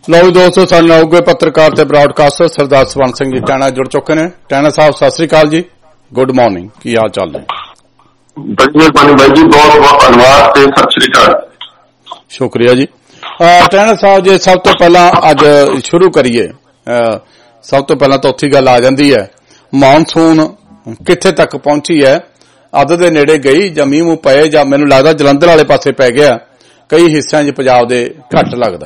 ਲਓ ਜੀ ਦੋਸਤੋ, ਸਾਡੇ ਨਾਲ ਹੋਗੇ ਪੱਤਰਕਾਰ ਤੇ ਬ੍ਰਾਡਕਾਸਟਰ ਸਰਦਾਰ ਸਵਰਨ ਸਿੰਘ ਜੀ ਟੈਣਾ ਜੁੜ ਚੁੱਕੇ ਨੇ। ਟੈਣਾ ਸਾਹਿਬ ਸਤਿ ਸ੍ਰੀ ਅਕਾਲ ਜੀ, ਗੁੱਡ ਮਾਰਨਿੰਗ, ਕੀ ਹਾਲ ਚਾਲ ਨੇ? ਬੜੀ ਮਿਹਰਬਾਨੀ ਬਾਈ ਜੀ, ਬਹੁਤ ਬਹੁਤ ਧੰਨਵਾਦ ਤੇ ਸਤਿ ਸ੍ਰੀ ਅਕਾਲ। ਸ਼ੁਕਰੀਆ ਜੀ। ਟੈਣਾ ਸਾਹਿਬ ਜੀ, ਸਭ ਤੋਂ ਪਹਿਲਾਂ ਅੱਜ ਸ਼ੁਰੂ ਕਰੀਏ, ਸਭ ਤੋਂ ਪਹਿਲਾਂ ਤਾਂ ਉੱਥੇ ਗੱਲ ਆ ਜਾਂਦੀ ਹੈ, ਮੌਨਸੂਨ ਕਿੱਥੇ ਤੱਕ ਪਹੁੰਚੀ ਹੈ? ਅੱਧ ਦੇ ਨੇੜੇ ਗਈ ਜਾਂ ਮੀਂਹ ਮੂੰਹ ਪਏ, ਜਾਂ ਮੈਨੂੰ ਲੱਗਦਾ ਜਲੰਧਰ ਵਾਲੇ ਪਾਸੇ ਪੈ ਗਿਆ, ਕਈ ਹਿੱਸਿਆਂ 'ਚ ਪੰਜਾਬ ਦੇ ਘੱਟ ਲੱਗਦਾ।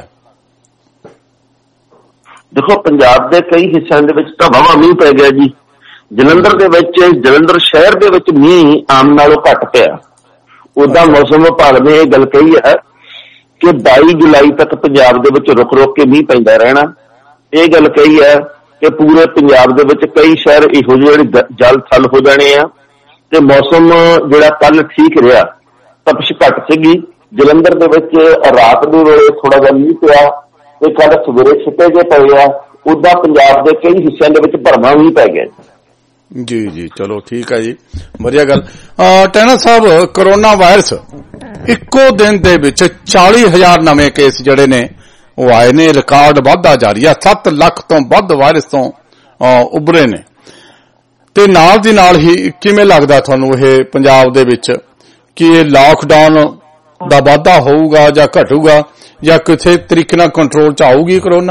ਦੇਖੋ, ਪੰਜਾਬ ਦੇ ਕਈ ਹਿੱਸਿਆਂ ਦੇ ਵਿੱਚ ਤਾਂ ਵਾਹਵਾ ਮੀਂਹ ਪੈ ਗਿਆ ਜੀ। ਜਲੰਧਰ ਦੇ ਵਿੱਚ, ਜਲੰਧਰ ਸ਼ਹਿਰ ਦੇ ਵਿੱਚ ਮੀਂਹ ਆਮ ਨਾਲੋਂ ਘੱਟ ਪਿਆ। ਉਦਾਂ ਮੌਸਮ ਵਿਭਾਗ ਨੇ ਇਹ ਗੱਲ ਕਹੀ ਹੈ ਕਿ 22 ਜੁਲਾਈ ਤੱਕ ਪੰਜਾਬ ਦੇ ਵਿੱਚ ਰੁਕ ਰੁਕ ਕੇ ਮੀਂਹ ਪੈਂਦਾ ਰਹਿਣਾ। ਇਹ ਗੱਲ ਕਹੀ ਹੈ ਕਿ ਪੂਰੇ ਪੰਜਾਬ ਦੇ ਵਿੱਚ ਕਈ ਸ਼ਹਿਰ ਇਹੋ ਜਿਹੇ ਜਿਹੜੇ ਜਲ ਥਲ ਹੋ ਜਾਣੇ ਆ, ਤੇ ਮੌਸਮ ਜਿਹੜਾ ਕੱਲ ਠੀਕ ਰਿਹਾ, ਤਪਸ਼ ਘੱਟ ਸੀਗੀ। ਜਲੰਧਰ ਦੇ ਵਿੱਚ ਰਾਤ ਦੇ ਵੇਲੇ ਥੋੜਾ ਜਿਹਾ ਮੀਂਹ ਪਿਆ ਤੇ ਕੱਲ ਸਵੇਰੇ ਛਿੱਟੇ ਜਿਹੇ ਪਏ ਆ। ਉਦਾਂ ਪੰਜਾਬ ਦੇ ਕਈ ਹਿੱਸਿਆਂ ਦੇ ਵਿੱਚ ਭਰਵਾਂ ਮੀਂਹ ਪੈ ਗਿਆ ਜੀ। ਜੀ ਚਲੋ ਠੀਕ ਹੈ ਜੀ, ਵਧੀਆ ਗੱਲ। ਟੈਣਾ ਸਾਹਿਬ, ਕਰੋਨਾ ਵਾਇਰਸ ਇੱਕੋ ਦਿਨ ਦੇ ਵਿੱਚ 40,000 ਨਵੇਂ ਕੇਸ ਜਿਹੜੇ ਨੇ ਉਹ ਆਏ ਨੇ, ਰਿਕਾਰਡ ਵਾਧਾ ਜਾਰੀ ਆ। 7 ਲੱਖ ਤੋਂ ਵੱਧ ਵਾਇਰਸ ਤੋਂ ਉਭਰੇ ਨੇ, ਤੇ ਨਾਲ ਦੀ ਨਾਲ ਹੀ ਕਿਵੇਂ ਲੱਗਦਾ ਤੁਹਾਨੂੰ ਇਹ ਪੰਜਾਬ ਦੇ ਵਿੱਚ ਕਿ ਇਹ ਲਾਕਡਾਊਨ ਦਾ ਵਾਧਾ ਹੋਊਗਾ ਜਾਂ ਘਟੂਗਾ, ਜਾਂ ਕਿਸੇ ਤਰੀਕੇ ਨਾਲ ਕੰਟਰੋਲ 'ਚ ਆਊਗੀ ਕਰੋਨਾ?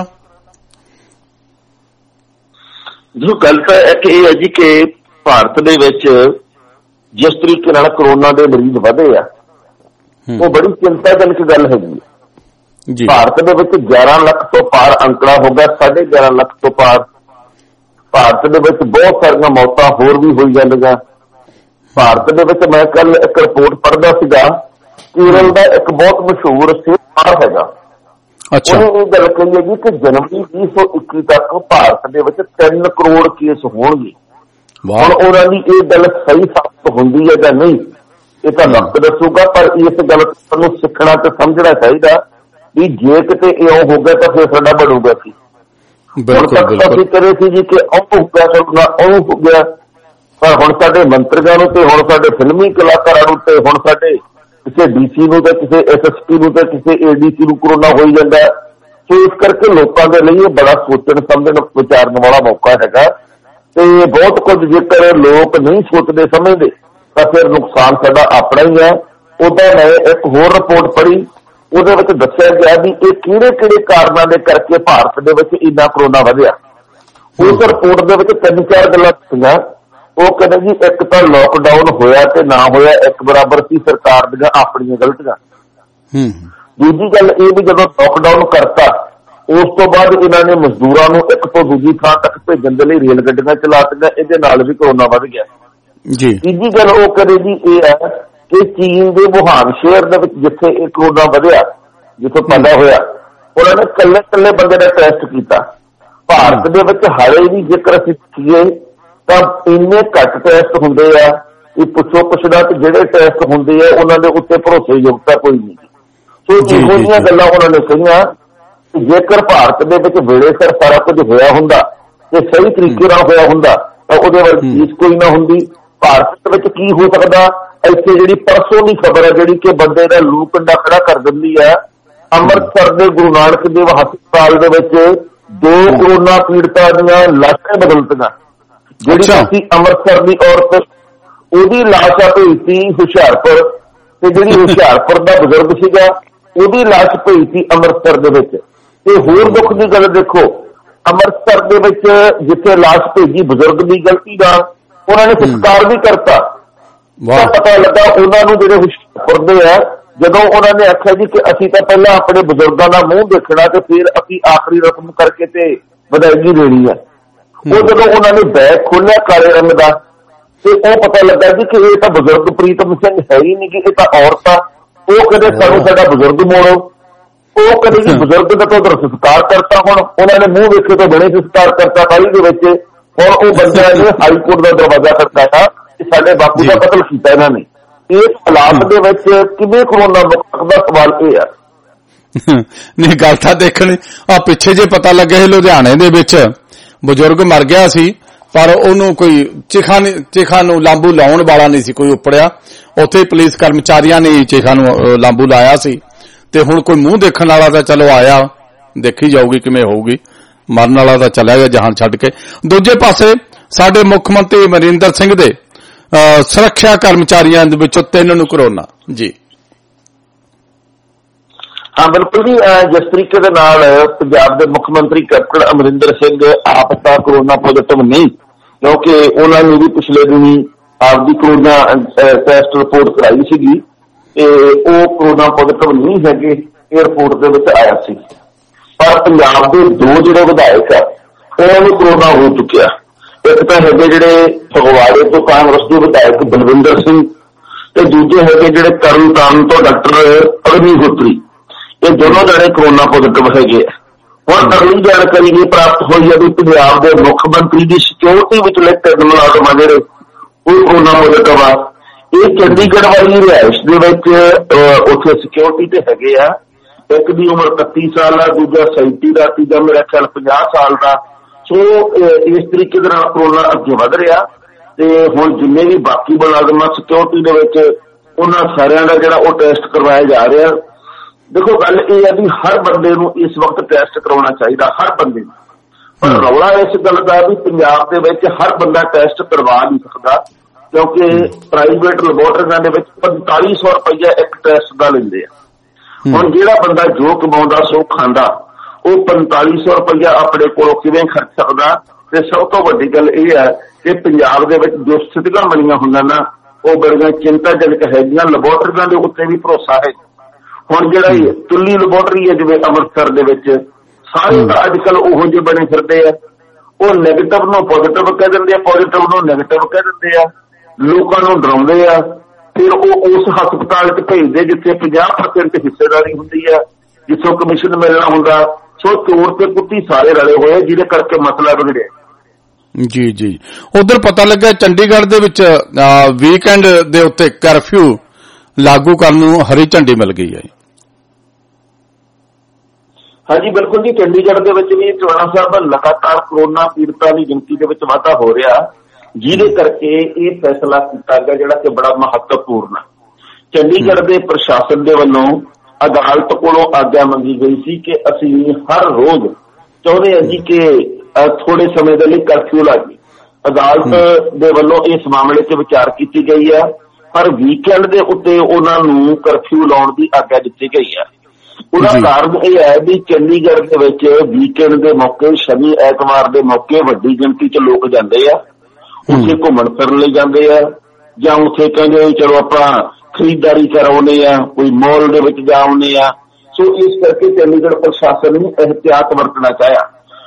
ਜੋ ਗੱਲ ਤਾਂ ਇਹ ਹੈ ਜੀ ਕਿ ਭਾਰਤ ਦੇ ਵਿੱਚ ਜਿਸ ਤਰੀਕੇ ਨਾਲ ਕਰੋਨਾ ਦੇ ਮਰੀਜ਼ ਵਧੇ ਆ, ਉਹ ਬੜੀ ਚਿੰਤਾਜਨਕ ਗੱਲ ਹੈਗੀ ਹੈ। ਭਾਰਤ ਦੇ ਵਿੱਚ 11 ਲੱਖ ਤੋਂ ਪਾਰ ਅੰਕੜਾ ਹੋ ਗਿਆ, 11.5 ਲੱਖ ਤੋਂ ਪਾਰ। ਭਾਰਤ ਦੇ ਵਿੱਚ ਬਹੁਤ ਸਾਰੀਆਂ ਮੌਤਾਂ ਹੋਰ ਵੀ ਹੋਈ ਜਾਂਦੀਆਂ। ਭਾਰਤ ਦੇ ਵਿੱਚ ਮੈਂ ਕੱਲ ਇੱਕ ਰਿਪੋਰਟ ਪੜ੍ਹਦਾ ਸੀਗਾ, ਕੇਰਲ ਦਾ ਇੱਕ ਬਹੁਤ ਮਸ਼ਹੂਰ ਸਿਹਤ ਹੈਗਾ, ਉਹਨੇ ਇਹ ਗੱਲ ਕਹੀ ਹੈ ਜੀ ਕਿ ਜਨਵਰੀ 2021 ਤੱਕ ਭਾਰਤ ਦੇ ਵਿੱਚ 3 ਕਰੋੜ ਕੇਸ ਹੋਣਗੇ। ਹੁਣ ਉਹਨਾਂ ਦੀ ਇਹ ਗੱਲ ਸਹੀ ਸਾਬਤ ਹੁੰਦੀ ਹੈ ਜਾਂ ਨਹੀਂ, ਇਹ ਤਾਂ ਵਕਤ ਦੱਸੂਗਾ, ਪਰ ਇਸ ਗੱਲ ਨੂੰ ਸਿੱਖਣਾ ਤੇ ਸਮਝਣਾ ਚਾਹੀਦਾ ਵੀ ਜੇ ਕਿਤੇ ਇਹ ਹੋ ਗਿਆ ਤਾਂ ਫਿਰ ਸਾਡਾ ਬਣੂਗਾ ਸੀ। ਹੁਣ ਤੱਕ ਅਸੀਂ ਕਰੇ ਸੀ ਜੀ ਕਿ ਉਹ ਹੋ ਗਿਆ, ਪਰ ਹੁਣ ਸਾਡੇ ਮੰਤਰੀਆਂ ਨੂੰ ਤੇ ਹੁਣ ਸਾਡੇ ਫਿਲਮੀ ਕਲਾਕਾਰਾਂ ਨੂੰ ਤੇ ਹੁਣ ਸਾਡੇ ਕਿਸੇ ਡੀਸੀ ਨੂੰ ਤੇ ਕਿਸੇ SSP ਨੂੰ ਤੇ ਕਿਸੇ ADC ਨੂੰ ਕਰੋਨਾ ਹੋਈ ਜਾਂਦਾ। ਸੋ ਇਸ ਕਰਕੇ ਲੋਕਾਂ ਦੇ ਲਈ ਇਹ ਬੜਾ ਸੋਚਣ ਸਮਝਣ ਵਿਚਾਰਨ ਵਾਲਾ ਮੌਕਾ ਹੈਗਾ, ਤੇ ਬਹੁਤ ਕੁਝ ਜੇਕਰ ਲੋਕ ਨਹੀਂ ਸੋਚਦੇ ਸਮਝਦੇ ਤਾਂ ਫਿਰ ਨੁਕਸਾਨ ਸਾਡਾ ਆਪਣਾ ਹੀ ਹੈ। ਉਹਦਾ ਮੈਂ ਇੱਕ ਹੋਰ ਰਿਪੋਰਟ ਪੜ੍ਹੀ, ਉਹਦੇ ਵਿੱਚ ਦੱਸਿਆ ਗਿਆ ਵੀ ਇਹ ਕਿਹੜੇ ਕਾਰਨਾਂ ਦੇ ਕਰਕੇ ਭਾਰਤ ਦੇ ਵਿੱਚ ਇੰਨਾ ਕਰੋਨਾ ਵਧਿਆ। ਉਸ ਰਿਪੋਰਟ ਦੇ ਵਿੱਚ 3-4 ਗੱਲਾਂ ਸੀਗੀਆਂ। ਉਹ ਕਹਿੰਦੇ ਜੀ ਇੱਕ ਤਾਂ ਲਾਕਡਾਊਨ ਹੋਇਆ ਤੇ ਨਾ ਹੋਇਆ ਇੱਕ ਬਰਾਬਰ ਸੀ, ਸਰਕਾਰ ਦੀਆਂ ਆਪਣੀਆਂ ਗਲਤੀਆਂ। ਦੂਜੀ ਗੱਲ ਇਹ ਵੀ ਜਦੋਂ ਲਾਕਡਾਊਨ ਕਰਤਾ ਉਸ ਤੋਂ ਬਾਅਦ ਇਹਨਾਂ ਨੇ ਮਜ਼ਦੂਰਾਂ ਨੂੰ ਇੱਕ ਤੋਂ ਦੂਜੀ ਥਾਂ ਤੱਕ ਭੇਜਣ ਦੇ ਲਈ ਰੇਲ ਗੱਡੀਆਂ ਚਲਾਤੀਆਂ, ਇਹਦੇ ਨਾਲ ਵੀ ਕਰੋਨਾ ਵੱਧ ਗਿਆ। ਤੀਜੀ ਗੱਲ ਉਹ ਕਹਿੰਦੇ ਜੀ ਇਹ ਹੈ ਕਿ ਚੀਨ ਦੇ ਵੁਹਾਨ ਸ਼ਹਿਰ ਦੇ ਵਿੱਚ ਜਿੱਥੇ ਇਹ ਕਰੋਨਾ ਵਧਿਆ, ਜਿੱਥੋਂ ਪੈਦਾ ਹੋਇਆ, ਉਹਨਾਂ ਨੇ ਇਕੱਲੇ ਬੰਦੇ ਦਾ ਟੈਸਟ ਕੀਤਾ। ਭਾਰਤ ਦੇ ਵਿੱਚ ਹਾਲੇ ਵੀ ਜੇਕਰ ਅਸੀਂ ਦੇਖੀਏ ਤਾਂ ਇੰਨੇ ਘੱਟ ਟੈਸਟ ਹੁੰਦੇ ਆ ਕਿ ਪੁੱਛੋ ਪੁੱਛਦਾ, ਤੇ ਜਿਹੜੇ ਟੈਸਟ ਹੁੰਦੇ ਆ ਉਹਨਾਂ ਦੇ ਉੱਤੇ ਭਰੋਸੇਯੋਗਤਾ ਕੋਈ ਨਹੀਂ। ਸੋ ਇਹੋ ਜਿਹੀਆਂ ਗੱਲਾਂ ਉਹਨਾਂ ਨੇ ਕਹੀਆਂ ਕਿ ਜੇਕਰ ਭਾਰਤ ਦੇ ਵਿੱਚ ਵੇਲੇ ਸਿਰ ਸਾਰਾ ਕੁਝ ਹੋਇਆ ਹੁੰਦਾ ਤੇ ਸਹੀ ਤਰੀਕੇ ਨਾਲ ਹੋਇਆ ਹੁੰਦਾ ਤਾਂ ਉਹਦੇ ਵੱਲ ਚੀਜ਼ ਕੋਈ ਨਾ ਹੁੰਦੀ। ਭਾਰਤ ਵਿੱਚ ਕੀ ਹੋ ਸਕਦਾ, ਇੱਥੇ ਜਿਹੜੀ ਪਰਸੋਂ ਦੀ ਖਬਰ ਹੈ ਜਿਹੜੀ ਕਿ ਬੰਦੇ ਦਾ ਲੂ ਕੰਡਾ ਖੜਾ ਕਰ ਦਿੰਦੀ ਹੈ, ਅੰਮ੍ਰਿਤਸਰ ਦੇ ਗੁਰੂ ਨਾਨਕ ਦੇਵ ਹਸਪਤਾਲ ਦੇ ਵਿੱਚ 2 ਕਰੋਨਾ ਪੀੜਤਾਂ ਦੀਆਂ ਲਾਸ਼ਾਂ ਬਦਲਤੀਆਂ। ਜਿਹੜੀ ਸੀ ਅੰਮ੍ਰਿਤਸਰ ਦੀ ਔਰਤ, ਉਹਦੀ ਲਾਸ਼ ਆ ਭੇਜਤੀ ਹੁਸ਼ਿਆਰਪੁਰ, ਤੇ ਜਿਹੜੀ ਹੁਸ਼ਿਆਰਪੁਰ ਦਾ ਬਜ਼ੁਰਗ ਸੀਗਾ ਉਹਦੀ ਲਾਸ਼ ਭੇਜਤੀ ਅੰਮ੍ਰਿਤਸਰ ਦੇ ਵਿੱਚ। ਤੇ ਹੋਰ ਦੁੱਖ ਦੀ ਗੱਲ ਦੇਖੋ, ਅੰਮ੍ਰਿਤਸਰ ਦੇ ਵਿੱਚ ਜਿੱਥੇ ਲਾਸ਼ ਭੇਜੀ ਬਜ਼ੁਰਗ ਦੀ ਗਲਤੀ ਦਾ, ਉਹਨਾਂ ਨੇ ਸੰਸਕਾਰ ਵੀ ਕਰਤਾ। ਪਤਾ ਲੱਗਾ ਉਹਨਾਂ ਨੂੰ ਜਿਹੜੇ ਹੁਸ਼ਿਆਰਪੁਰ ਦੇ ਆ, ਜਦੋਂ ਉਹਨਾਂ ਨੇ ਆਖਿਆ ਜੀ ਕਿ ਅਸੀਂ ਤਾਂ ਪਹਿਲਾਂ ਆਪਣੇ ਬਜ਼ੁਰਗਾਂ ਦਾ ਮੂੰਹ ਦੇਖਣਾ ਤੇ ਫਿਰ ਅਸੀਂ ਆਖਰੀ ਰਸਮ ਕਰਕੇ ਤੇ ਵਿਦਾਇਗੀ ਦੇਣੀ ਹੈ। ਉਹ ਜਦੋਂ ਉਹਨਾਂ ਨੇ ਬੈਗ ਖੋਲਿਆ ਕਾਲੇ ਰੰਗ ਦਾ, ਤੇ ਉਹ ਪਤਾ ਲੱਗਾ ਜੀ ਕਿ ਇਹ ਤਾਂ ਬਜ਼ੁਰਗ ਪ੍ਰੀਤਮ ਸਿੰਘ ਹੈ ਹੀ ਨਹੀਂ, ਕਿ ਇਹ ਤਾਂ ਔਰਤ ਆ। ਉਹ ਕਹਿੰਦੇ ਸਾਨੂੰ ਸਾਡਾ ਬਜ਼ੁਰਗ ਮੋੜੋ। ਉਹ ਕਹਿੰਦੇ ਜੀ ਬਜ਼ੁਰਗ ਦਾ ਤਾਂ ਉਧਰ ਸੰਸਕਾਰ ਕਰਤਾ, ਹੁਣ ਉਹਨਾਂ ਨੇ ਮੂੰਹ ਵੇਖੇ ਤੋਂ ਬਣੇ ਸੰਸਕਾਰ ਕਰਤਾ ਕਾਹਲੀ ਦੇ ਵਿੱਚ। ਹੁਣ ਉਹ ਬੰਦਿਆਂ ਨੇ ਹਾਈ ਕੋਰਟ ਦਾ ਦਰਵਾਜ਼ਾ ਖੜਕਾਇਆ ਕਿ ਸਾਡੇ ਬਾਪੂ ਦਾ ਕਤਲ ਕੀਤਾ ਇਹਨਾਂ ਨੇ। ਇਸ ਹਾਲਾਤ ਦੇ ਵਿੱਚ ਕਿਵੇਂ ਕਰੋਨਾ ਮੁਕਤ ਦਾ ਸਵਾਲ ਇਹ ਆ। ਨਹੀਂ, ਗੱਲ ਤਾਂ ਦੇਖਣੀ ਆ ਪਿੱਛੇ ਜੇ ਪਤਾ ਲੱਗਿਆ ਸੀ ਲੁਧਿਆਣੇ ਦੇ ਵਿੱਚ ਬਜ਼ੁਰਗ ਮਰ ਗਿਆ ਸੀ, ਪਰ ਉਹਨੂੰ ਕੋਈ ਚਿਖਾ ਨੂੰ ਲਾਂਬੂ ਲਾਉਣ ਵਾਲਾ ਨਹੀਂ ਸੀ ਕੋਈ ਉਪੜਿਆ। ਉੱਥੇ ਪੁਲਿਸ ਕਰਮਚਾਰੀਆਂ ਨੇ ਚਿਖਾ ਨੂੰ ਲਾਂਬੂ ਲਾਇਆ ਸੀ, ਤੇ ਹੁਣ ਕੋਈ ਮੂੰਹ ਦੇਖਣ ਵਾਲਾ ਤਾਂ ਚਲੋ ਆਇਆ, ਦੇਖੀ ਜਾਊਗੀ ਕਿਵੇਂ ਹੋਊਗੀ। ਮਰਨ ਵਾਲਾ ਤਾਂ ਚਲਿਆ ਗਿਆ ਜਹਾਨ ਛੱਡ ਕੇ। ਦੂਜੇ ਪਾਸੇ ਸਾਡੇ ਮੁੱਖ ਮੰਤਰੀ ਅਮਰਿੰਦਰ ਸਿੰਘ ਦੇ ਸੁਰੱਖਿਆ ਕਰਮਚਾਰੀਆਂ ਦੇ ਵਿੱਚੋਂ 3 ਨੂੰ ਕਰੋਨਾ। ਜੀ ਹਾਂ ਬਿਲਕੁਲ ਜੀ। ਜਿਸ ਤਰੀਕੇ ਦੇ ਨਾਲ ਪੰਜਾਬ ਦੇ ਮੁੱਖ ਮੰਤਰੀ ਕੈਪਟਨ ਅਮਰਿੰਦਰ ਸਿੰਘ ਆਪ ਤਾਂ ਕਰੋਨਾ ਪੋਜ਼ਿਟਿਵ ਨਹੀਂ, ਕਿਉਂਕਿ ਉਹਨਾਂ ਨੂੰ ਵੀ ਪਿਛਲੇ ਦਿਨੀ ਆਪਦੀ ਕਰੋਨਾ ਟੈਸਟ ਰਿਪੋਰਟ ਕਰਾਈ ਸੀਗੀ ਤੇ ਉਹ ਕਰੋਨਾ ਪੋਜ਼ਿਟਿਵ ਨਹੀਂ ਹੈਗੇ, ਇਹ ਰਿਪੋਰਟ ਦੇ ਵਿੱਚ ਆਇਆ ਸੀ। ਪਰ ਪੰਜਾਬ ਦੇ 2 ਜਿਹੜੇ ਵਿਧਾਇਕ ਆ ਉਹਨਾਂ ਨੂੰ ਕਰੋਨਾ ਹੋ ਚੁੱਕਿਆ। ਇੱਕ ਤਾਂ ਹੈਗੇ ਜਿਹੜੇ ਫਗਵਾੜੇ ਤੋਂ ਕਾਂਗਰਸ ਦੇ ਵਿਧਾਇਕ ਬਲਵਿੰਦਰ ਸਿੰਘ ਤੇ ਦੂਜੇ ਹੈਗੇ ਜਿਹੜੇ ਤਰਨਤਾਰਨ ਤੋਂ ਡਾਕਟਰ ਅਗਨੀਹੋਤਰੀ। ਇਹ ਦੋਨੋਂ ਜਣੇ ਕਰੋਨਾ ਪੋਜ਼ਿਟਿਵ ਹੈਗੇ ਆ। ਹੁਣ ਅਗਲੀ ਜਾਣਕਾਰੀ ਇਹ ਪ੍ਰਾਪਤ ਹੋਈ ਹੈ ਵੀ ਪੰਜਾਬ ਦੇ ਮੁੱਖ ਮੰਤਰੀ ਦੀ ਸਿਕਿਉਰਿਟੀ ਵਿਚਲੇ 3 ਮੁਲਾਜ਼ਮ ਆ ਜਿਹੜੇ ਉਹ ਕਰੋਨਾ ਪੋਜ਼ਿਟਿਵ ਆ। ਇਹ ਚੰਡੀਗੜ੍ਹ ਵਾਲੀ ਰਿਹਾਇਸ਼ ਦੇ ਵਿੱਚ ਉੱਥੇ ਸਿਕਿਉਰਿਟੀ ਤੇ ਹੈਗੇ ਆ। ਇੱਕ ਦੀ ਉਮਰ 31 ਸਾਲ ਆ, ਦੂਜਾ 37 ਦਾ, ਤੀਜਾ ਮੇਰਾ ਖਿਆਲ 50 ਸਾਲ ਦਾ। ਸੋ ਇਸ ਤਰੀਕੇ ਦੇ ਨਾਲ ਕਰੋਨਾ ਅੱਗੇ ਵਧ ਰਿਹਾ ਤੇ ਹੁਣ ਜਿੰਨੇ ਵੀ ਬਾਕੀ ਮੁਲਾਜ਼ਮ ਸਿਕਿਉਰਿਟੀ ਦੇ ਵਿੱਚ ਉਹਨਾਂ ਸਾਰਿਆਂ ਦਾ ਜਿਹੜਾ ਉਹ ਟੈਸਟ ਕਰਵਾਇਆ ਜਾ ਰਿਹਾ। ਦੇਖੋ ਗੱਲ ਇਹ ਹੈ ਵੀ ਹਰ ਬੰਦੇ ਨੂੰ ਇਸ ਵਕਤ ਟੈਸਟ ਕਰਾਉਣਾ ਚਾਹੀਦਾ, ਹਰ ਬੰਦੇ ਨੂੰ। ਪਰ ਰੌਲਾ ਇਸ ਗੱਲ ਦਾ ਵੀ ਪੰਜਾਬ ਦੇ ਵਿੱਚ ਹਰ ਬੰਦਾ ਟੈਸਟ ਕਰਵਾ ਨਹੀਂ ਸਕਦਾ, ਕਿਉਂਕਿ ਪ੍ਰਾਈਵੇਟ ਲੈਬੋਰਟਰੀਆਂ ਦੇ ਵਿੱਚ 4500 ਰੁਪਇਆ ਇੱਕ ਟੈਸਟ ਦਾ ਲੈਂਦੇ ਆ। ਹੁਣ ਜਿਹੜਾ ਬੰਦਾ ਜੋ ਕਮਾਉਂਦਾ ਸੋ ਖਾਂਦਾ, ਉਹ 4500 ਰੁਪਇਆ ਆਪਣੇ ਕੋਲੋਂ ਕਿਵੇਂ ਖਰਚ ਸਕਦਾ। ਤੇ ਸਭ ਤੋਂ ਵੱਡੀ ਗੱਲ ਇਹ ਹੈ ਕਿ ਪੰਜਾਬ ਦੇ ਵਿੱਚ ਜੋ ਸਥਿਤੀਆਂ ਬਣੀਆਂ ਹੁੰਦੀਆਂ ਨਾ ਉਹ ਬੜੀਆਂ ਚਿੰਤਾਜਨਕ ਹੈਗੀਆਂ। ਲੈਬੋਰਟਰੀਆਂ ਦੇ ਉੱਤੇ ਵੀ ਭਰੋਸਾ ਹੈ। ਹੁਣ ਜਿਹੜਾ ਤੁੱਲੀ ਲੈਬੋਰਟਰੀ ਹੈ ਜਿਵੇਂ ਅੰਮ੍ਰਿਤਸਰ ਦੇ ਵਿੱਚ, ਸਾਰੇ ਤਾਂ ਅੱਜ ਕੱਲ ਉਹੋ ਜਿਹੇ ਬਣੇ ਫਿਰਦੇ ਆ। ਉਹ ਨੈਗੇਟਿਵ ਨੂੰ ਪੋਜ਼ਿਟਿਵ ਕਹਿ ਦਿੰਦੇ ਆ, ਪੋਜ਼ਿਟਿਵ ਨੂੰ ਨੈਗੇਟਿਵ ਕਹਿ ਦਿੰਦੇ ਆ, ਲੋਕਾਂ ਨੂੰ ਡਰਾਉਂਦੇ ਆ। ਫਿਰ ਉਹ ਉਸ ਹਸਪਤਾਲ 'ਚ ਭੇਜਦੇ ਜਿੱਥੇ 50% ਹਿੱਸੇਦਾਰੀ ਹੁੰਦੀ ਆ, ਜਿੱਥੋਂ ਕਮਿਸ਼ਨ ਮਿਲਣਾ ਹੁੰਦਾ। ਸੋ ਚੋਰ ਤੇ ਕੁੱਤੀ ਸਾਰੇ ਰਲੇ ਹੋਏ, ਜਿਹਦੇ ਕਰਕੇ ਮਸਲਾ ਵਿਗੜਿਆ। ਜੀ ਜੀ। ਉਧਰ ਪਤਾ ਲੱਗਾ ਚੰਡੀਗੜ੍ਹ ਦੇ ਵਿੱਚ ਵੀਕਐਂਡ ਦੇ ਉੱਤੇ ਕਰਫਿਊ ਲਾਗੂ ਕਰਨ ਨੂੰ ਹਰੀ ਝੰਡੀ ਮਿਲ ਗਈ ਹੈ। ਹਾਂਜੀ ਬਿਲਕੁਲ ਜੀ। ਚੰਡੀਗੜ੍ਹ ਦੇ ਵਿੱਚ ਵੀ ਟਿਵਾਣਾ ਸਾਹਿਬ ਲਗਾਤਾਰ ਕਰੋਨਾ ਪੀੜਤਾਂ ਦੀ ਗਿਣਤੀ ਦੇ ਵਿੱਚ ਵਾਧਾ ਹੋ ਰਿਹਾ, ਜਿਹਦੇ ਕਰਕੇ ਇਹ ਫੈਸਲਾ ਕੀਤਾ ਗਿਆ ਜਿਹੜਾ ਕਿ ਬੜਾ ਮਹੱਤਵਪੂਰਨ ਹੈ। ਚੰਡੀਗੜ੍ਹ ਦੇ ਪ੍ਰਸ਼ਾਸਨ ਦੇ ਵੱਲੋਂ ਅਦਾਲਤ ਕੋਲੋਂ ਆਗਿਆ ਮੰਗੀ ਗਈ ਸੀ ਕਿ ਅਸੀਂ ਹਰ ਰੋਜ਼ ਚਾਹੁੰਦੇ ਹਾਂ ਜੀ ਕਿ ਥੋੜੇ ਸਮੇਂ ਦੇ ਲਈ ਕਰਫਿਊ ਲਾਈਏ। ਅਦਾਲਤ ਦੇ ਵੱਲੋਂ ਇਸ ਮਾਮਲੇ 'ਚ ਵਿਚਾਰ ਕੀਤੀ ਗਈ ਹੈ, ਪਰ ਵੀਕਐਂਡ ਦੇ ਉੱਤੇ ਉਹਨਾਂ ਨੂੰ ਕਰਫਿਊ ਲਾਉਣ ਦੀ ਆਗਿਆ ਦਿੱਤੀ ਗਈ ਹੈ। ਉਹਦਾ ਕਾਰਨ ਇਹ ਹੈ ਵੀ ਚੰਡੀਗੜ੍ਹ ਦੇ ਵਿੱਚ ਵੀਕਐਂਡ ਦੇ ਮੌਕੇ, ਸ਼ਨੀ ਐਤਵਾਰ ਦੇ ਮੌਕੇ ਵੱਡੀ ਗਿਣਤੀ 'ਚ ਲੋਕ ਜਾਂਦੇ ਆ, ਉੱਥੇ ਘੁੰਮਣ ਫਿਰਨ ਲਈ ਜਾਂਦੇ ਆ, ਜਾਂ ਉੱਥੇ ਕਹਿੰਦੇ ਚਲੋ ਆਪਾਂ ਖਰੀਦਦਾਰੀ ਕਰਾਉਂਦੇ ਆ, ਕੋਈ ਮਾਲ ਦੇ ਵਿੱਚ ਜਾ ਆਉਂਦੇ ਆ। ਸੋ ਇਸ ਕਰਕੇ ਚੰਡੀਗੜ੍ਹ ਪ੍ਰਸ਼ਾਸਨ ਨੇ ਇਹਤਿਆਤ ਵਰਤਣਾ ਚਾਹਿਆ।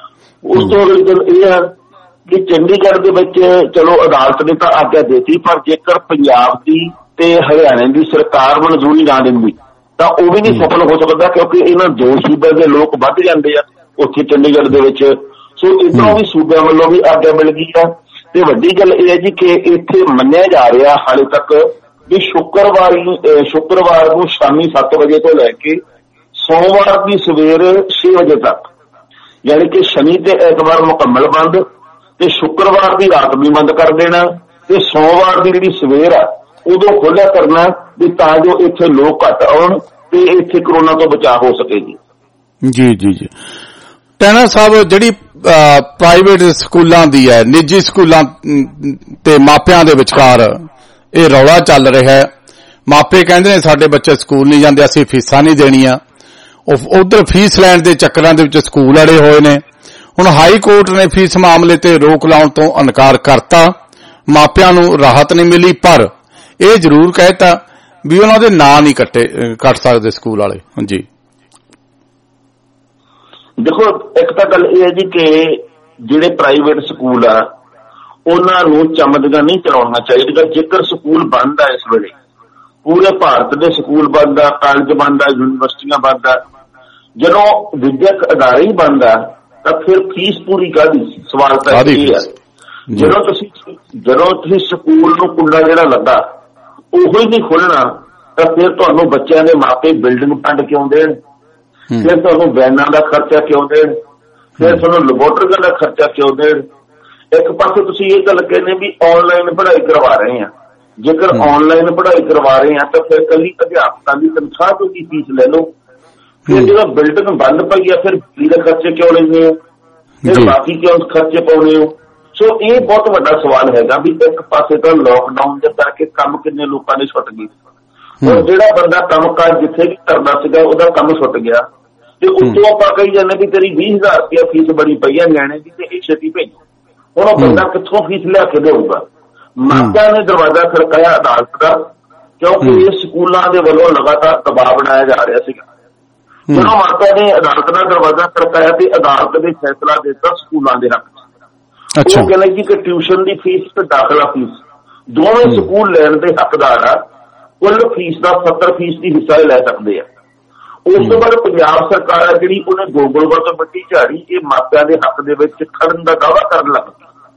ਉਸ ਤੋਂ ਅਗਲੀ ਗੱਲ ਇਹ ਹੈ ਕਿ ਚੰਡੀਗੜ੍ਹ ਦੇ ਵਿੱਚ ਚਲੋ ਅਦਾਲਤ ਨੇ ਤਾਂ ਆਗਿਆ ਦੇਤੀ, ਪਰ ਜੇਕਰ ਪੰਜਾਬ ਦੀ ਤੇ ਹਰਿਆਣੇ ਦੀ ਸਰਕਾਰ ਮਨਜ਼ੂਰੀ ਨਾ ਦਿੰਦੀ ਤਾਂ ਉਹ ਵੀ ਨਹੀਂ ਸਫਲ ਹੋ ਸਕਦਾ, ਕਿਉਂਕਿ ਇਹਨਾਂ 2 ਸੂਬਿਆਂ ਦੇ ਲੋਕ ਵੱਧ ਜਾਂਦੇ ਆ ਉੱਥੇ ਚੰਡੀਗੜ੍ਹ ਦੇ ਵਿੱਚ। ਸੋ ਇੱਧਰੋਂ ਵੀ ਸੂਬਿਆਂ ਵੱਲੋਂ ਵੀ ਆਗਿਆ ਮਿਲ ਗਈ ਆ। ਤੇ ਵੱਡੀ ਗੱਲ ਇਹ ਹੈ ਜੀ ਕਿ ਇੱਥੇ ਮੰਨਿਆ ਜਾ ਰਿਹਾ ਹਾਲੇ ਤੱਕ ਵੀ ਸ਼ੁੱਕਰਵਾਰ ਨੂੰ ਸ਼ਾਮੀ 7 ਵਜੇ ਤੋਂ ਲੈ ਕੇ ਸੋਮਵਾਰ ਦੀ ਸਵੇਰ 6 ਵਜੇ ਤੱਕ, ਯਾਨੀ ਕਿ ਸ਼ਨੀ ਤੇ ਐਤਵਾਰ ਮੁਕੰਮਲ ਬੰਦ ਤੇ ਸ਼ੁੱਕਰਵਾਰ ਦੀ ਰਾਤ ਵੀ ਬੰਦ ਕਰ ਦੇਣਾ ਤੇ ਸੋਮਵਾਰ ਦੀ ਜਿਹੜੀ ਸਵੇਰ ਆ ਉਦੋਂ ਖੋਲ੍ਹਿਆ ਕਰਨਾ, ਵੀ ਤਾਂ ਜੋ ਇੱਥੇ ਲੋਕ ਘੱਟ ਆਉਣ ਤੇ ਇੱਥੇ ਕਰੋਨਾ ਤੋਂ ਬਚਾਅ ਹੋ ਸਕੇਗੀ। ਜੀ ਜੀ ਜੀ। ਟੈਣਾ ਸਾਹਿਬ, ਜਿਹੜੀ ਪ੍ਰਾਈਵੇਟ ਸਕੂਲਾਂ ਦੀ ਹੈ, ਨਿੱਜੀ ਸਕੂਲਾਂ ਤੇ ਮਾਪਿਆਂ ਦੇ ਵਿਚਕਾਰ ਇਹ ਰੌਲਾ ਚੱਲ ਰਿਹਾ ਹੈ। ਮਾਪੇ ਕਹਿੰਦੇ ਨੇ ਸਾਡੇ ਬੱਚੇ ਸਕੂਲ ਨਹੀਂ ਜਾਂਦੇ, ਅਸੀਂ ਫੀਸਾਂ ਨਹੀਂ ਦੇਣੀਆਂ। ਉਧਰ ਫੀਸ ਲੈਣ ਦੇ ਚੱਕਰਾਂ ਦੇ ਵਿੱਚ ਸਕੂਲ ਅੜੇ ਹੋਏ ਨੇ। ਹੁਣ ਹਾਈ ਕੋਰਟ ਨੇ ਫੀਸ ਮਾਮਲੇ ਤੇ ਰੋਕ ਲਾਉਣ ਤੋਂ ਇਨਕਾਰ ਕਰਤਾ। ਮਾਪਿਆਂ ਨੂੰ ਰਾਹਤ ਨਹੀਂ ਮਿਲੀ, ਪਰ ਇਹ ਜ਼ਰੂਰ ਕਹਿਤਾ ਵੀ ਉਹਨਾਂ ਦੇ ਨਾਂ ਨਹੀਂ ਕੱਟ ਸਕਦੇ ਸਕੂਲ ਵਾਲੇ। ਹਾਂਜੀ ਦੇਖੋ, ਇੱਕ ਤਾਂ ਗੱਲ ਇਹ ਹੈ ਜੀ ਕਿ ਜਿਹੜੇ ਪ੍ਰਾਈਵੇਟ ਸਕੂਲ ਆ ਉਹਨਾਂ ਨੂੰ ਚਮਕਦਾ ਨਹੀਂ ਚਲਾਉਣਾ ਚਾਹੀਦਾ। ਜੇਕਰ ਸਕੂਲ ਬੰਦ ਆ ਇਸ ਵੇਲੇ, ਪੂਰੇ ਭਾਰਤ ਦੇ ਸਕੂਲ ਬੰਦ ਆ, ਕਾਲਜ ਬੰਦ ਆ, ਯੂਨੀਵਰਸਿਟੀਆਂ ਬੰਦ ਆ, ਜਦੋਂ ਵਿਦਿਅਕ ਅਦਾਰੇ ਹੀ ਬੰਦ ਆ ਤਾਂ ਫਿਰ ਫੀਸ ਪੂਰੀ ਕਾਹਦੀ? ਸਵਾਲ ਤਾਂ ਇਹ ਹੈ। ਜਦੋਂ ਤੁਸੀਂ ਸਕੂਲ ਨੂੰ ਕੁੰਡਾ ਜਿਹੜਾ ਲੱਗਾ ਉਹੀ ਨਹੀਂ ਖੋਲਣਾ ਤਾਂ ਫਿਰ ਤੁਹਾਨੂੰ ਬੱਚਿਆਂ ਦੇ ਮਾਪੇ ਬਿਲਡਿੰਗ ਫੰਡ ਕਿਉਂ ਦੇਣ? ਫਿਰ ਤੁਹਾਨੂੰ ਵੈਨਾਂ ਦਾ ਖਰਚਾ ਕਿਉਂ ਦੇਣ? ਫਿਰ ਤੁਹਾਨੂੰ ਲੈਬੋਰਟਰੀਆਂ ਦਾ ਖਰਚਾ ਕਿਉਂ ਦੇਣ? ਇੱਕ ਪਾਸੇ ਤੁਸੀਂ ਇਹ ਗੱਲ ਕਹਿੰਦੇ ਵੀ ਆਨਲਾਈਨ ਪੜ੍ਹਾਈ ਕਰਵਾ ਰਹੇ ਆ। ਜੇਕਰ ਆਨਲਾਈਨ ਪੜ੍ਹਾਈ ਕਰਵਾ ਰਹੇ ਆ ਤਾਂ ਫਿਰ ਕੱਲੀ ਅਧਿਆਪਕਾਂ ਦੀ ਤਨਖਾਹ ਤੋਂ ਕੀ ਫੀਸ ਲੈ ਲਓ। ਫਿਰ ਜਦੋਂ ਬਿਲਡਿੰਗ ਬੰਦ ਪਈ ਆ ਫਿਰ ਬਿਜਲੀ ਦੇ ਖਰਚੇ ਕਿਉਂ ਲੈਂਦੇ ਹੋ, ਫਿਰ ਬਾਕੀ ਕਿਉਂ ਖਰਚੇ ਪਾਉਣੇ ਹੋ। ਸੋ ਇਹ ਬਹੁਤ ਵੱਡਾ ਸਵਾਲ ਹੈਗਾ ਵੀ ਇੱਕ ਪਾਸੇ ਤਾਂ ਲੋਕਡਾਊਨ ਦੇ ਕਰਕੇ ਕੰਮ ਕਿੰਨੇ ਲੋਕਾਂ ਨੇ ਛੁੱਟ ਗਏ, ਔਰ ਜਿਹੜਾ ਬੰਦਾ ਕੰਮਕਾਜ ਜਿੱਥੇ ਵੀ ਕਰਦਾ ਸੀਗਾ ਉਹਦਾ ਕੰਮ ਛੁੱਟ ਗਿਆ, ਤੇ ਉੱਤੋਂ ਆਪਾਂ ਕਹੀ ਜਾਂਦੇ ਵੀ ਤੇਰੀ 20,000 ਰੁਪਇਆ ਫੀਸ ਬੜੀ ਪਈ ਹੈ ਨਿਆਣੇ ਦੀ ਤੇ ਇਹ ਛੇਤੀ ਭੇਜੋ। ਹੁਣ ਉਹ ਬੰਦਾ ਕਿੱਥੋਂ ਫੀਸ ਲਿਆ ਕੇ ਦੇਊਗਾ। ਮਾਪਿਆਂ ਨੇ ਦਰਵਾਜ਼ਾ ਖੜਕਾਇਆ ਅਦਾਲਤ ਦਾ, ਕਿਉਂਕਿ ਇਹ ਸਕੂਲਾਂ ਦੇ ਵੱਲੋਂ ਲਗਾਤਾਰ ਦਬਾਅ ਬਣਾਇਆ ਜਾ ਰਿਹਾ ਸੀਗਾ। ਜਦੋਂ ਮਾਪਿਆਂ ਨੇ ਅਦਾਲਤ ਦਾ ਦਰਵਾਜ਼ਾ ਖੜਕਾਇਆ ਤੇ ਅਦਾਲਤ ਨੇ ਫੈਸਲਾ ਦਿੱਤਾ ਸਕੂਲਾਂ ਦੇ ਹੱਕ ਚ। ਉਹ ਕਹਿੰਦੇ ਜੀ ਕਿ ਟਿਊਸ਼ਨ ਦੀ ਫੀਸ ਤੇ ਦਾਖਲਾ ਫੀਸ ਦੋਵੇਂ ਸਕੂਲ ਲੈਣ ਦੇ ਹੱਕਦਾਰ ਆ, ਕੁੱਲ ਫੀਸ ਦਾ 70% ਦੀ ਹਿੱਸਾ ਲੈ ਸਕਦੇ ਆ। ਉਸ ਤੋਂ ਬਾਅਦ ਪੰਜਾਬ ਸਰਕਾਰ ਆ ਜਿਹੜੀ ਉਹਨੇ ਗੋਗਲ ਵਰਤੋਂ ਮਿੱਟੀ ਝਾੜੀ, ਇਹ ਮਾਪਿਆਂ ਦੇ ਹੱਕ ਦੇ ਵਿੱਚ ਖੜਨ ਦਾ ਦਾਅਵਾ ਕਰਨ ਲੱਗ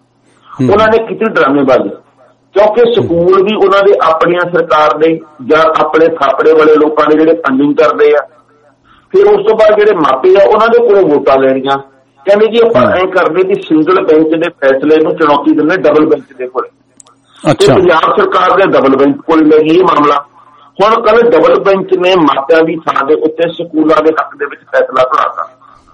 ਪਈ। ਉਹਨਾਂ ਨੇ ਕੀਤੀ ਡਰਾਮੇਬਾਜ਼ੀ, ਕਿਉਂਕਿ ਸਕੂਲ ਵੀ ਉਹਨਾਂ ਦੇ ਆਪਣੀਆਂ ਸਰਕਾਰ ਨੇ ਜਾਂ ਆਪਣੇ ਥਾਪੜੇ ਵਾਲੇ ਲੋਕਾਂ ਨੇ ਜਿਹੜੇ ਫੰਡਿੰਗ ਕਰਦੇ ਆ। ਫਿਰ ਉਸ ਤੋਂ ਬਾਅਦ ਜਿਹੜੇ ਮਾਪੇ ਆ ਉਹਨਾਂ ਦੇ ਕੋਲੋਂ ਵੋਟਾਂ ਲੈਣੀਆਂ, ਕਹਿੰਦੇ ਜੀ ਆਪਾਂ ਐਂ ਕਰਦੇ ਵੀ ਸਿੰਗਲ ਬੈਂਚ ਦੇ ਫੈਸਲੇ ਨੂੰ ਚੁਣੌਤੀ ਦਿੰਦੇ ਡਬਲ ਬੈਂਚ ਦੇ ਕੋਲ। ਪੰਜਾਬ ਸਰਕਾਰ ਦੇ ਡਬਲ ਬੈਂਚ ਕੋਲ ਲੈ ਗਈ ਇਹ ਮਾਮਲਾ। ਹੁਣ ਕੱਲ ਡਬਲ ਬੈਂਚ ਨੇ ਮਾਪਿਆਂ ਦੀ ਥਾਂ ਦੇ ਉੱਤੇ ਸਕੂਲਾਂ ਦੇ ਹੱਕ ਦੇ ਵਿੱਚ ਫੈਸਲਾ ਸੁਣਾਤਾ।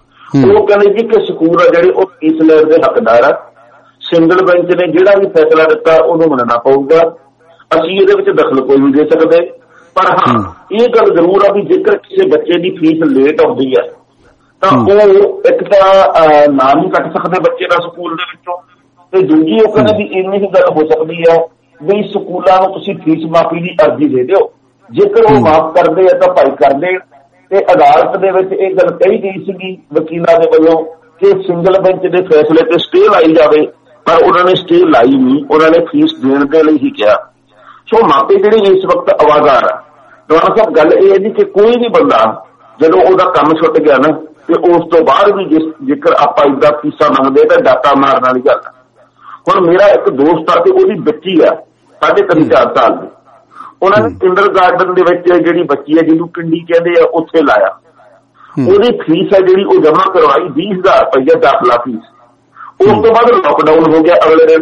ਉਹ ਕਹਿੰਦੇ ਜੀ ਕਿ ਸਕੂਲ ਆ ਜਿਹੜੇ ਉਹ ਫੀਸ ਲੈਣ ਦੇ ਹੱਕਦਾਰ ਆ, ਸਿੰਗਲ ਬੈਂਚ ਨੇ ਜਿਹੜਾ ਵੀ ਫੈਸਲਾ ਦਿੱਤਾ ਉਹਨੂੰ ਮੰਨਣਾ ਪਊਗਾ, ਅਸੀਂ ਇਹਦੇ ਵਿੱਚ ਦਖਲ ਕੋਈ ਨਹੀਂ ਦੇ ਸਕਦੇ। ਪਰ ਹਾਂ ਇਹ ਗੱਲ ਜ਼ਰੂਰ ਆ ਵੀ ਜੇਕਰ ਕਿਸੇ ਬੱਚੇ ਦੀ ਫੀਸ ਲੇਟ ਆਉਂਦੀ ਹੈ ਤਾਂ ਉਹ ਇੱਕ ਤਾਂ ਨਾਂ ਨਹੀਂ ਕੱਟ ਸਕਦੇ ਬੱਚੇ ਦਾ ਸਕੂਲ ਦੇ ਵਿੱਚੋਂ, ਤੇ ਦੂਜੀ ਉਹ ਕਹਿੰਦੇ ਵੀ ਇੰਨੀ ਹੀ ਗੱਲ ਹੋ ਸਕਦੀ ਹੈ ਵੀ ਸਕੂਲਾਂ ਨੂੰ ਤੁਸੀਂ ਫੀਸ ਮਾਫੀ ਦੀ ਅਰਜ਼ੀ ਦੇ ਦਿਓ, ਜੇਕਰ ਉਹ ਮਾਫ ਕਰਦੇ ਆ ਤਾਂ ਭਾਈ ਕਰਦੇ। ਤੇ ਅਦਾਲਤ ਦੇ ਵਿੱਚ ਇਹ ਗੱਲ ਕਹੀ ਗਈ ਸੀਗੀ ਵਕੀਲਾਂ ਦੇ ਵੱਲੋਂ ਕਿ ਸਿੰਗਲ ਬੈਂਚ ਦੇ ਫੈਸਲੇ ਤੇ ਸਟੇ ਲਾਈ ਜਾਵੇ, ਪਰ ਉਹਨਾਂ ਨੇ ਸਟੇ ਲਾਈ ਨਹੀਂ, ਉਹਨਾਂ ਨੇ ਫੀਸ ਦੇਣ ਦੇ ਲਈ ਹੀ ਕਿਹਾ। ਸੋ ਮਾਪੇ ਜਿਹੜੇ ਇਸ ਵਕਤ ਆਵਾਜ਼ਾਰ ਆ। ਦਵਾਰਾ ਸਾਹਿਬ ਗੱਲ ਇਹ ਹੈ ਜੀ ਕਿ ਕੋਈ ਵੀ ਬੰਦਾ ਜਦੋਂ ਉਹਦਾ ਕੰਮ ਛੁੱਟ ਗਿਆ ਨਾ ਤੇ ਉਸ ਤੋਂ ਬਾਅਦ ਵੀ ਜੇਕਰ ਆਪਾਂ ਇਦਾਂ ਫੀਸਾਂ ਮੰਗਦੇ ਤਾਂ ਡਾਟਾ ਮਾਰਨ ਵਾਲੀ ਗੱਲ ਆ। ਹੁਣ ਮੇਰਾ ਇੱਕ ਦੋਸਤ ਆ ਤੇ ਉਹਦੀ ਬੱਚੀ ਆ 3.5-4 ਸਾਲ ਦੀ, ਉਹਨਾਂ ਨੇ ਕਿੰਡਰਗਾਰਟਨ ਦੇ ਵਿੱਚ ਜਿਹੜੀ ਬੱਚੀ ਹੈ ਜਿਹਨੂੰ ਕਿੰਡੀ ਕਹਿੰਦੇ ਆ ਉੱਥੇ ਲਾਇਆ, ਉਹਦੀ ਫੀਸ ਹੈ ਜਿਹੜੀ ਉਹ ਜਮ੍ਹਾਂ ਕਰਵਾਈ 20,000 ਰੁਪਇਆ ਦਾਖਲਾ ਫੀਸ। ਉਸ ਤੋਂ ਬਾਅਦ ਲੋਕਡਾਊਨ ਹੋ ਗਿਆ, ਅਗਲੇ ਦਿਨ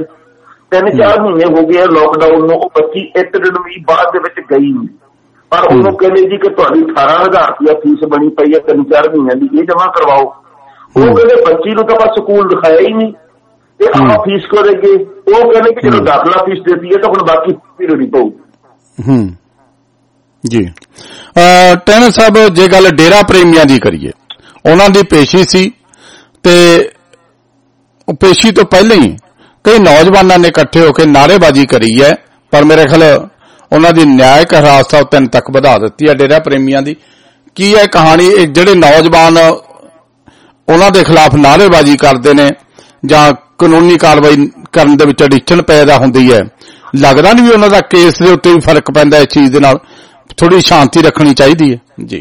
3-4 ਮਹੀਨੇ ਹੋ ਗਏ ਲੋਕਡਾਊਨ ਨੂੰ, ਉਹ ਬੱਚੀ ਇੱਕ ਦਿਨ ਵੀ ਬਾਅਦ ਦੇ ਵਿੱਚ ਗਈ ਨਹੀਂ, ਪਰ ਉਹਨੂੰ ਕਹਿੰਦੇ ਜੀ ਕਿ ਤੁਹਾਡੀ 18,000 ਰੁਪਇਆ ਫੀਸ ਬਣੀ ਪਈ ਹੈ 3-4 ਮਹੀਨਿਆਂ ਦੀ, ਇਹ ਜਮ੍ਹਾਂ ਕਰਵਾਓ। ਉਹ ਕਹਿੰਦੇ ਬੱਚੀ ਨੂੰ ਤਾਂ ਬਸ ਸਕੂਲ ਦਿਖਾਇਆ ਹੀ ਨਹੀਂ ਤੇ ਆਪਾਂ ਫੀਸ ਕੋ ਦੇਗੇ। ਉਹ ਕਹਿੰਦੇ ਕਿ ਜਦੋਂ ਦਾਖਲਾ ਫੀਸ ਦੇਤੀ ਹੈ ਤਾਂ ਹੁਣ ਬਾਕੀ ਫੀਸ ਦੇਣੀ ਪਊ। ਜੀ ਟੈਨਰ ਸਾਹਿਬ, ਜੇ ਗੱਲ ਡੇਰਾ ਪ੍ਰੇਮੀਆਂ ਦੀ ਕਰੀਏ, ਉਹਨਾਂ ਦੀ ਪੇਸ਼ੀ ਸੀ ਤੇ ਪੇਸ਼ੀ ਤੋਂ ਪਹਿਲਾਂ ਹੀ ਕਈ ਨੌਜਵਾਨਾਂ ਨੇ ਇਕੱਠੇ ਹੋ ਕੇ ਨਾਅਰੇਬਾਜ਼ੀ ਕਰੀ ਹੈ, ਪਰ ਮੇਰੇ ਖਿਆਲ ਉਹਨਾਂ ਦੀ ਨਿਆਇਕ ਹਿਰਾਸਤ 3 ਤੱਕ ਵਧਾ ਦਿੱਤੀ ਹੈ ਡੇਰਾ ਪ੍ਰੇਮੀਆਂ ਦੀ। ਕੀ ਹੈ ਕਹਾਣੀ? ਜਿਹੜੇ ਨੌਜਵਾਨ ਉਹਨਾਂ ਦੇ ਖਿਲਾਫ ਨਾਅਰੇਬਾਜ਼ੀ ਕਰਦੇ ਨੇ ਜਾਂ ਕਾਨੂੰਨੀ ਕਾਰਵਾਈ ਕਰਨ ਦੇ ਵਿੱਚ ਅੜਿੱਚਣ ਪੈਦਾ ਹੁੰਦੀ ਹੈ, ਲੱਗਦਾ ਨਹੀਂ ਵੀ ਉਹਨਾਂ ਦਾ ਕੇਸ ਦੇ ਉੱਤੇ ਵੀ ਫਰਕ ਪੈਂਦਾ ਇਸ ਚੀਜ਼ ਦੇ ਨਾਲ? ਥੋੜੀ ਸ਼ਾਂਤੀ ਰੱਖਣੀ ਚਾਹੀਦੀ ਹੈ ਜੀ।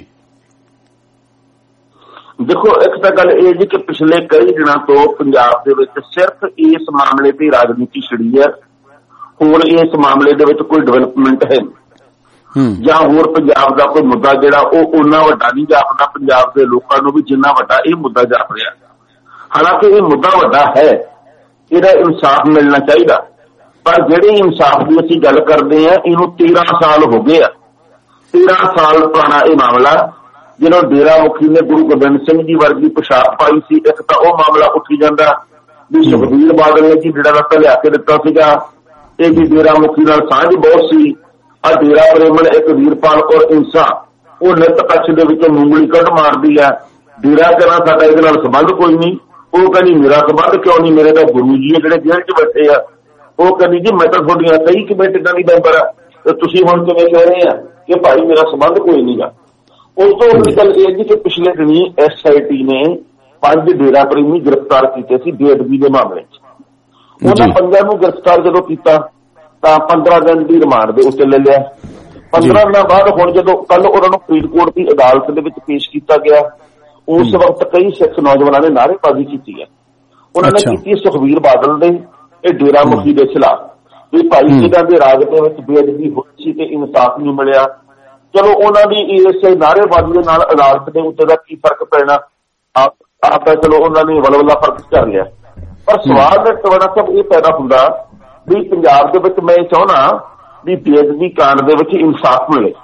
ਦੇਖੋ, ਇੱਕ ਤਾਂ ਗੱਲ ਇਹ ਜੀ ਕਿ ਪਿਛਲੇ ਕਈ ਦਿਨਾਂ ਤੋਂ ਪੰਜਾਬ ਦੇ ਵਿੱਚ ਸਿਰਫ ਇਸ ਮਾਮਲੇ ਤੇ ਰਾਜਨੀਤੀ ਛਿੜੀ ਹੈ। ਹੁਣ ਇਸ ਮਾਮਲੇ ਦੇ ਵਿੱਚ ਕੋਈ ਡਿਵੈਲਪਮੈਂਟ ਹੈ ਜਾਂ ਹੋਰ ਪੰਜਾਬ ਦਾ ਕੋਈ ਮੁੱਦਾ ਜਿਹੜਾ ਉਹ ਓਨਾ ਵੱਡਾ ਨਹੀਂ ਜਾਪਦਾ ਪੰਜਾਬ ਦੇ ਲੋਕਾਂ ਨੂੰ ਵੀ ਜਿੰਨਾ ਵੱਡਾ ਇਹ ਮੁੱਦਾ ਜਾਪ ਰਿਹਾ। ਹਾਲਾਂਕਿ ਇਹ ਮੁੱਦਾ ਵੱਡਾ ਹੈ, ਇਹਦਾ ਇਨਸਾਫ ਮਿਲਣਾ ਚਾਹੀਦਾ, ਪਰ ਜਿਹੜੇ ਇਨਸਾਫ ਦੀ ਅਸੀਂ ਗੱਲ ਕਰਦੇ ਹਾਂ ਇਹਨੂੰ 13 ਸਾਲ ਹੋ ਗਏ ਆ। 13 ਸਾਲ ਪੁਰਾਣਾ ਇਹ ਮਾਮਲਾ, ਜਦੋਂ ਡੇਰਾ ਮੁਖੀ ਨੇ ਗੁਰੂ ਗੋਬਿੰਦ ਸਿੰਘ ਜੀ ਵਰਗੀ ਪੋਸ਼ਾਕ ਪਾਈ ਸੀ, ਇੱਕ ਤਾਂ ਉਹ ਮਾਮਲਾ ਉੱਠੀ ਜਾਂਦਾ ਵੀ ਸੁਖਬੀਰ ਬਾਦਲ ਨੇ ਜੀ ਡੇਰਾ ਰੱਤਾ ਲਿਆ ਕੇ ਦਿੱਤਾ ਸੀਗਾ, ਇਹ ਵੀ ਡੇਰਾ ਮੁਖੀ ਨਾਲ ਸਾਂਝ ਬਹੁਤ ਸੀ। ਆ ਡੇਰਾ ਪ੍ਰੇਮਣ ਇੱਕ ਵੀਰਪਾਲ ਕੌਰ ਇੰਸਾ, ਉਹ ਨਿੱਤ ਕੱਛ ਦੇ ਵਿੱਚੋਂ ਮੂੰਗਲੀ ਕੱਢ ਮਾਰਦੀ ਆ। ਡੇਰਾ ਕਹਿੰਦਾ ਸਾਡਾ ਇਹਦੇ ਨਾਲ ਸੰਬੰਧ ਕੋਈ ਨਹੀਂ। ਉਹ ਕਹਿੰਦੀ ਮੇਰਾ ਸੰਬੰਧ ਕਿਉਂ ਨਹੀਂ, ਮੇਰੇ ਤਾਂ ਗੁਰੂ ਜੀ ਜਿਹੜੇ ਜੇਲ੍ਹ 'ਚ ਬੈਠੇ ਆ। ਉਹ ਕਹਿੰਦੀ ਜੀ ਮੈਂ ਤਾਂ ਤੁਹਾਡੀਆਂ ਕਈ ਕਮੇਟੀਆਂ ਦੀ ਮੈਂਬਰ ਆ ਤੇ ਤੁਸੀਂ ਹੁਣ ਕਿਵੇਂ ਕਹਿ ਰਹੇ ਆ ਕਿ ਭਾਈ ਮੇਰਾ ਸੰਬੰਧ ਕੋਈ ਨਹੀਂਗਾ। ਉਸ ਤੋਂ ਵੱਡੀ ਗੱਲ ਇਹ ਜੀ ਕਿ ਪਿਛਲੇ ਦਿਨੀ SIT ਨੇ 5 ਡੇਰਾ ਪ੍ਰੇਮੀ ਗ੍ਰਿਫਤਾਰ ਕੀਤੇ ਸੀ ਬੇਅਦਬੀ ਦੇ ਮਾਮਲੇ 'ਚ। ਉਹਨਾਂ 5 ਨੂੰ ਗ੍ਰਿਫਤਾਰ ਜਦੋਂ ਕੀਤਾ ਤਾਂ 15 ਦਿਨ ਦੀ ਰਿਮਾਂਡ ਦੇ ਉੱਤੇ ਲੈ ਲਿਆ। 15 ਦਿਨਾਂ ਬਾਅਦ ਹੁਣ ਜਦੋਂ ਕੱਲ ਉਹਨਾਂ ਨੂੰ ਫਰੀਦਕੋਟ ਦੀ ਅਦਾਲਤ ਦੇ ਵਿੱਚ ਪੇਸ਼ ਕੀਤਾ ਗਿਆ, ਉਸ ਵਕਤ ਕਈ ਸਿੱਖ ਨੌਜਵਾਨਾਂ ਨੇ ਨਾਅਰੇਬਾਜ਼ੀ ਕੀਤੀ ਹੈ। ਉਹਨਾਂ ਨੇ ਕੀਤੀ ਸੁਖਬੀਰ ਬਾਦਲ ਦੇ ਇਹ ਡੇਰਾ ਮੁਖੀ ਦੇ ਖਿਲਾਫ ਵੀ ਭਾਈ ਇਹਨਾਂ ਦੇ ਰਾਜ ਦੇ ਵਿੱਚ ਬੇਅਦਬੀ ਹੋਈ ਸੀ ਤੇ ਇਨਸਾਫ ਨਹੀਂ ਮਿਲਿਆ। ਚਲੋ ਉਹਨਾਂ ਦੀ ਇਸ ਨਾਅਰੇਬਾਜ਼ੀ ਦੇ ਨਾਲ ਅਦਾਲਤ ਦੇ ਉੱਤੇ ਦਾ ਕੀ ਫਰਕ ਪੈਣਾ, ਆਪ ਤਾਂ ਚਲੋ ਉਹਨਾਂ ਨੇ ਵਲਵਲਾ ਫਰਕ ਕਰ ਲਿਆ। ਪਰ ਸਵਾਲ ਦਾ ਤੁਹਾਡਾ ਸਭ ਇਹ ਪੈਦਾ ਹੁੰਦਾ ਵੀ ਪੰਜਾਬ ਦੇ ਵਿੱਚ ਮੈਂ ਚਾਹੁੰਦਾ ਵੀ ਬੇਅਦਬੀ ਕਾਂਡ ਦੇ ਵਿੱਚ ਇਨਸਾਫ ਮਿਲੇ।